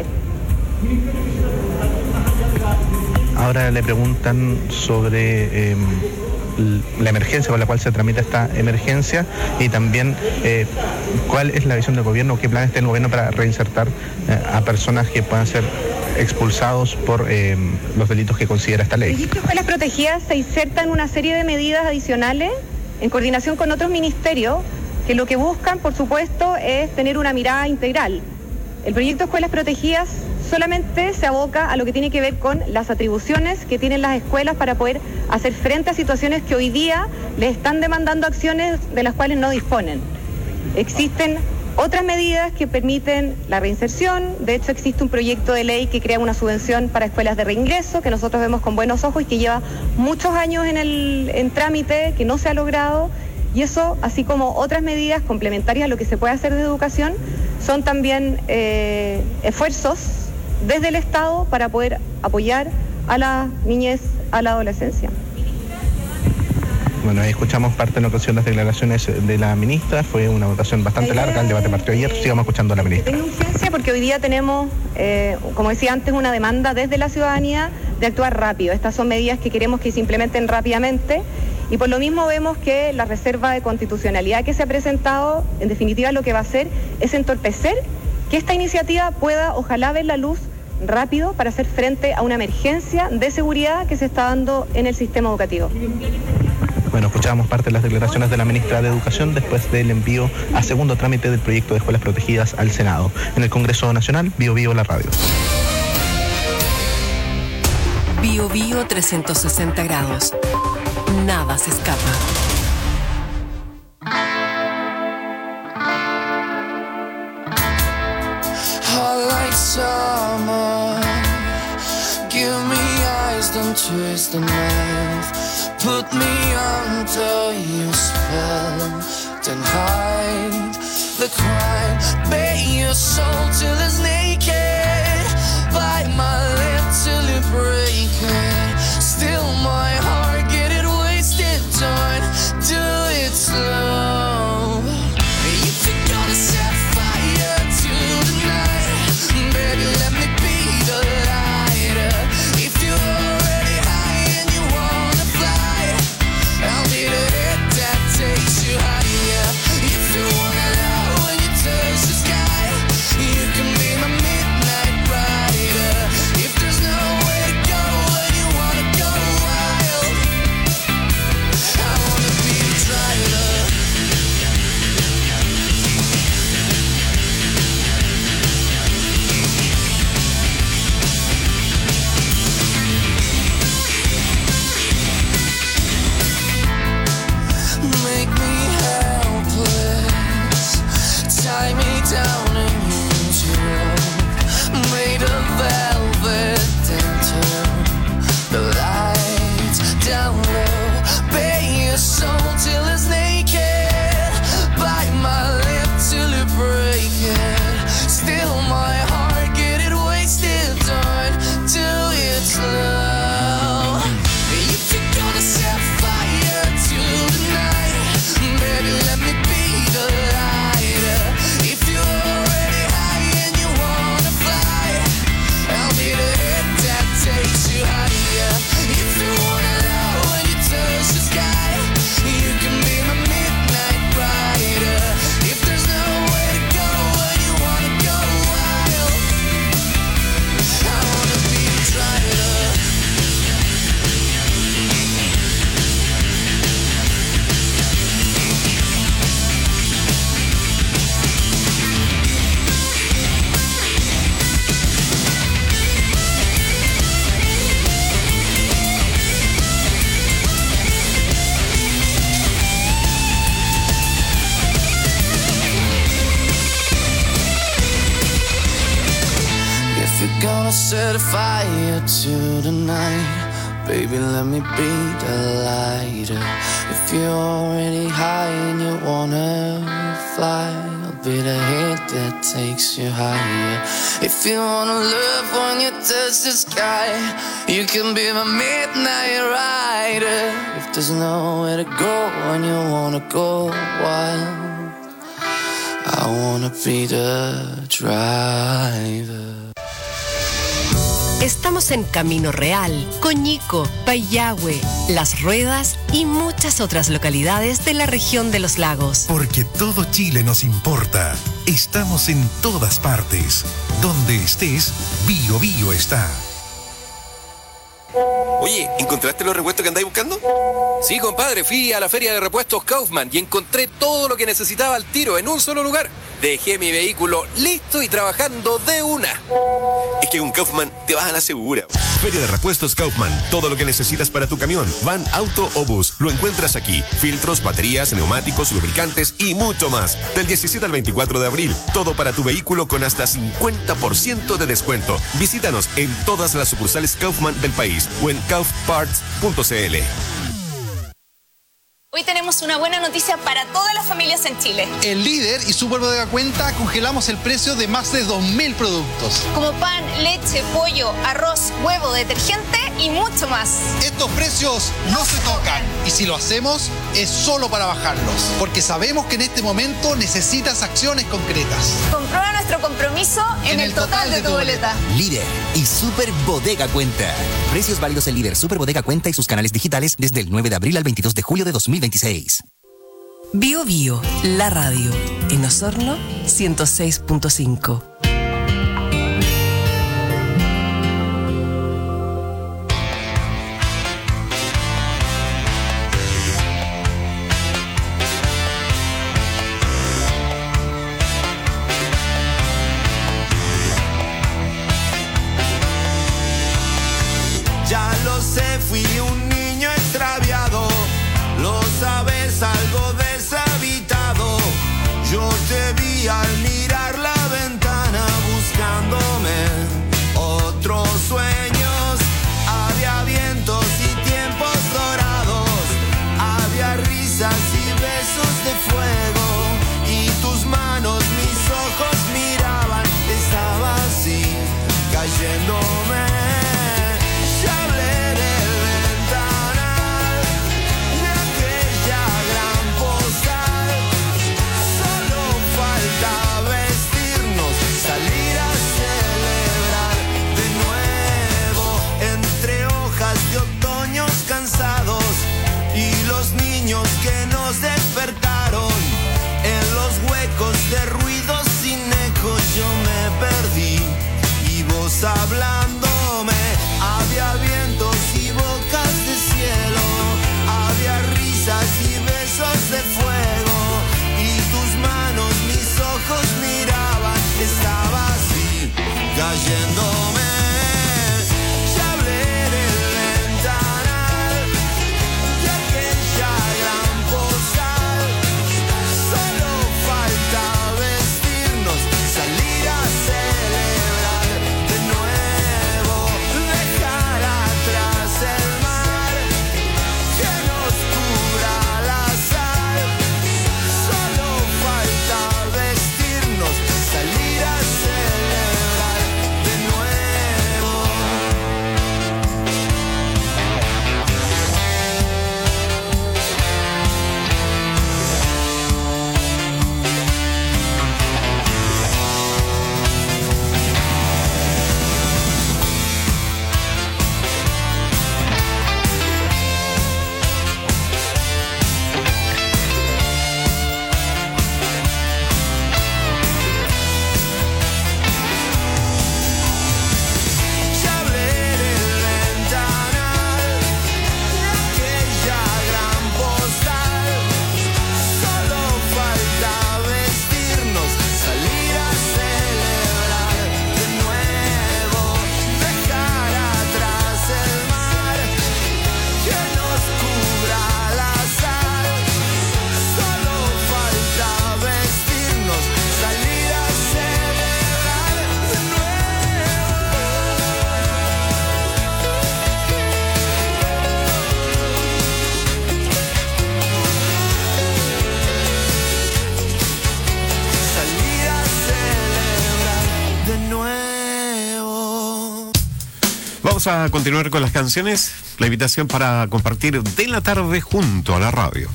Ahora le preguntan sobre la emergencia con la cual se tramita esta emergencia y también cuál es la visión del gobierno, qué planes tiene el gobierno para reinsertar a personas que puedan ser expulsados por los delitos que considera esta ley. El proyecto de escuelas protegidas se inserta en una serie de medidas adicionales en coordinación con otros ministerios que lo que buscan, por supuesto, es tener una mirada integral. El proyecto de escuelas protegidas solamente se aboca a lo que tiene que ver con las atribuciones que tienen las escuelas para poder hacer frente a situaciones que hoy día les están demandando acciones de las cuales no disponen. Existen otras medidas que permiten la reinserción. De hecho, existe un proyecto de ley que crea una subvención para escuelas de reingreso, que nosotros vemos con buenos ojos y que lleva muchos años en trámite, que no se ha logrado. Y eso, así como otras medidas complementarias a lo que se puede hacer de educación, son también esfuerzos desde el Estado para poder apoyar a la niñez, a la adolescencia. Bueno, ahí escuchamos parte de la ocasión las declaraciones de la ministra. Fue una votación bastante larga, el debate partió ayer. Sigamos escuchando a la ministra. Tengo urgencia porque hoy día tenemos, como decía antes, una demanda desde la ciudadanía de actuar rápido. Estas son medidas que queremos que se implementen rápidamente y por lo mismo vemos que la reserva de constitucionalidad que se ha presentado, en definitiva lo que va a hacer es entorpecer que esta iniciativa pueda, ojalá, ver la luz rápido para hacer frente a una emergencia de seguridad que se está dando en el sistema educativo. Bueno, escuchábamos parte de las declaraciones de la ministra de Educación después del envío a segundo trámite del proyecto de escuelas protegidas al Senado. En el Congreso Nacional, Bio Bio la radio. Bio Bio 360 grados. Nada se escapa. Summer, give me eyes, don't twist the knife. Put me under your spell, then hide the crime. Bare your soul till it's naked. Bite my lip till you break it. Still my heart, get it wasted. Don't do it slow. If you're gonna set fire to the night, baby, let me be the lighter. If you're already high and you wanna fly, I'll be the hit that takes you higher. If you wanna love when you touch the sky, wanna set fire to the night. Baby, let me be the lighter. If you're already high and you wanna fly, I'll be the hit that takes you higher. If you wanna love when you touch the sky, you can be my midnight rider. If there's nowhere to go when you wanna go wild, I wanna be the driver. Estamos en Camino Real, Coñico, Payahue, Las Ruedas y muchas otras localidades de la región de los lagos. Porque todo Chile nos importa. Estamos en todas partes. Donde estés, Bio Bio está. Oye, ¿encontraste los repuestos que andáis buscando? Sí, compadre, fui a la feria de repuestos Kaufman y encontré todo lo que necesitaba al tiro en un solo lugar. Dejé mi vehículo listo y trabajando de una. Es que con Kaufman te vas a la segura. Feria de repuestos Kaufman. Todo lo que necesitas para tu camión, van, auto o bus, lo encuentras aquí. Filtros, baterías, neumáticos, lubricantes y mucho más. Del 17 al 24 de abril. Todo para tu vehículo con hasta 50% de descuento. Visítanos en todas las sucursales Kaufman del país o en kaufparts.cl. Hoy tenemos una buena noticia para todas las familias en Chile. En Líder y Superbodega Cuenta congelamos el precio de más de 2.000 productos. Como pan, leche, pollo, arroz, huevo, detergente y mucho más. Estos precios no se tocan y si lo hacemos es solo para bajarlos. Porque sabemos que en este momento necesitas acciones concretas. Comprueba nuestro compromiso en el total de tu boleta. Líder y Superbodega Cuenta. Precios válidos en Líder, Superbodega Cuenta y sus canales digitales desde el 9 de abril al 22 de julio de 2026. Bio Bio, la radio. En Osorno, 106.5. Ya lo sé, fui un niño extraviado. Lo sabes, algo deshabitado. Yo te vi al mirar la ventana buscándome otros sueños. Había vientos y tiempos dorados. Había risas y besos de fuego. Y tus manos, mis ojos miraban. Estaba así, cayéndome. Que nos despertaron en los huecos de ruidos sin eco. Yo me perdí y vos hablándome. Había vientos y bocas de cielo. Había risas y besos de fuego. Y tus manos, mis ojos miraban. Estaba así, cayéndome. Salir a celebrar de nuevo. Vamos a continuar con las canciones. La invitación para compartir de la tarde junto a la radio.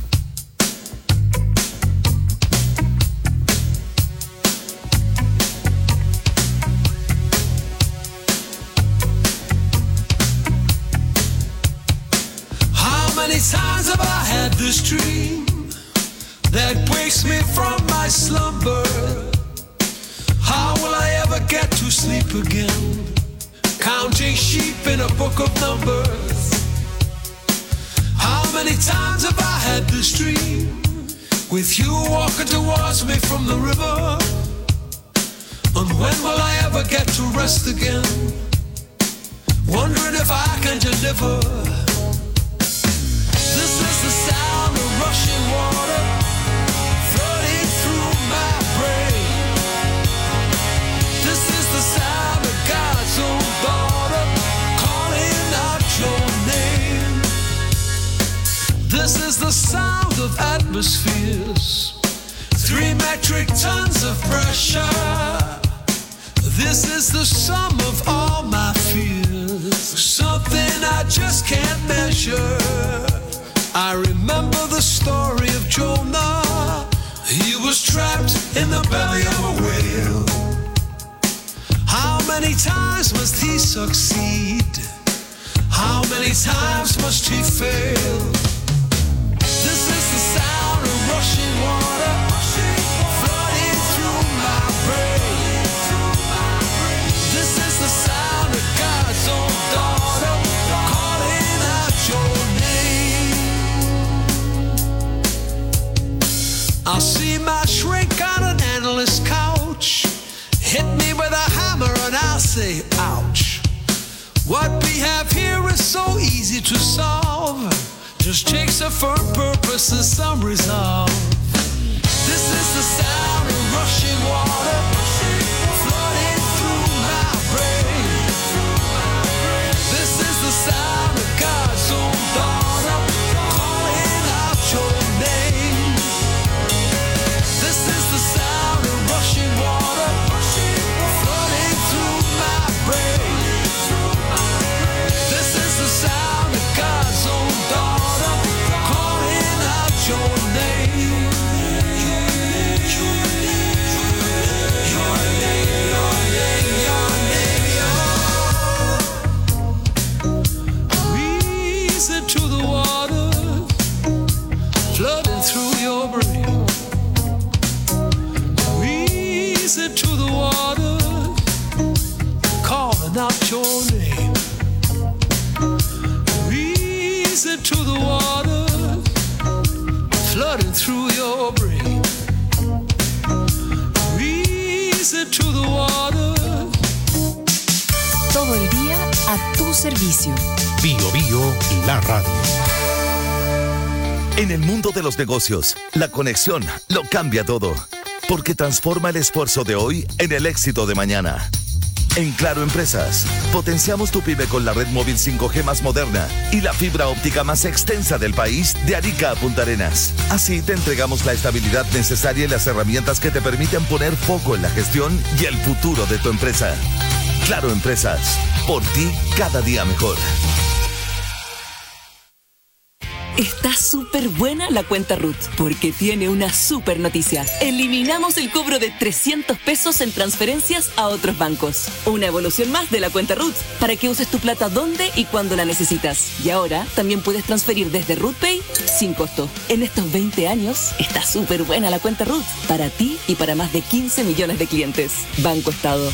How many times have I had this dream that wakes me from my slumber? How will I ever get to sleep again? Counting sheep in a book of numbers. How many times have I had this dream with you walking towards me from the river? And when will I ever get to rest again? Wondering if I can deliver. This is the sound of rushing water flooding through my brain. This is the sound of God's own daughter calling out your name. This is the sound of atmospheres, 3 metric tons of pressure. This is the sum of all my fears, something I just can't measure. I remember the story of Jonah. He was trapped in the belly of a whale. How many times must he succeed? How many times must he fail? This is the sound of rushing water flooding through my brain. This is the sound of God's own daughter calling out your name. I'll see my shrink on an endless couch. Hit me with a hammer and I'll say, ouch. What we have here is so easy to solve. Just takes a firm purpose and some resolve. This is the sound of rushing water flooding through my brain. This is the sound of God's own daughter calling out your name. This is the sound of rushing water flooding through my brain. This is the sound of God's own daughter calling out your name. Your name, your name, your name, your name. Reason to the water flooding through your brain. Reason to the water calling out your name. Reason to the water flooding through your brain. Reason to the water. Todo el día a tu servicio. Bio Bio, la radio. En el mundo de los negocios, la conexión lo cambia todo, porque transforma el esfuerzo de hoy en el éxito de mañana. En Claro Empresas, potenciamos tu pyme con la red móvil 5G más moderna y la fibra óptica más extensa del país, de Arica a Punta Arenas. Así te entregamos la estabilidad necesaria y las herramientas que te permiten poner foco en la gestión y el futuro de tu empresa. Claro Empresas, por ti cada día mejor. Está súper buena la cuenta RUT, porque tiene una súper noticia. Eliminamos el cobro de 300 pesos en transferencias a otros bancos. Una evolución más de la cuenta RUT, para que uses tu plata donde y cuando la necesitas. Y ahora también puedes transferir desde RUTPay sin costo. En estos 20 años, está súper buena la cuenta RUT, para ti y para más de 15 millones de clientes. Banco Estado.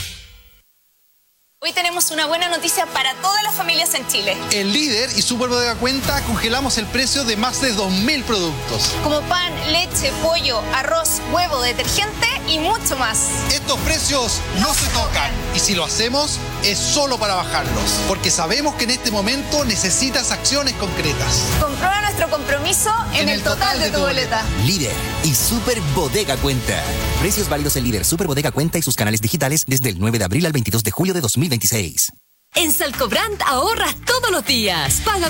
Hoy tenemos una buena noticia para todas las familias en Chile. En Líder y Super Bodega Cuenta congelamos el precio de más de 2.000 productos. Como pan, leche, pollo, arroz, huevo, detergente y mucho más. Estos precios no se tocan. Y si lo hacemos, es solo para bajarlos. Porque sabemos que en este momento necesitas acciones concretas. Comprueba nuestro compromiso en el total de tu boleta. Líder y Super Bodega Cuenta. Precios válidos en Líder, Super Bodega Cuenta y sus canales digitales desde el 9 de abril al 22 de julio de 2026. En Salcobrand ahorras todos los días. Paga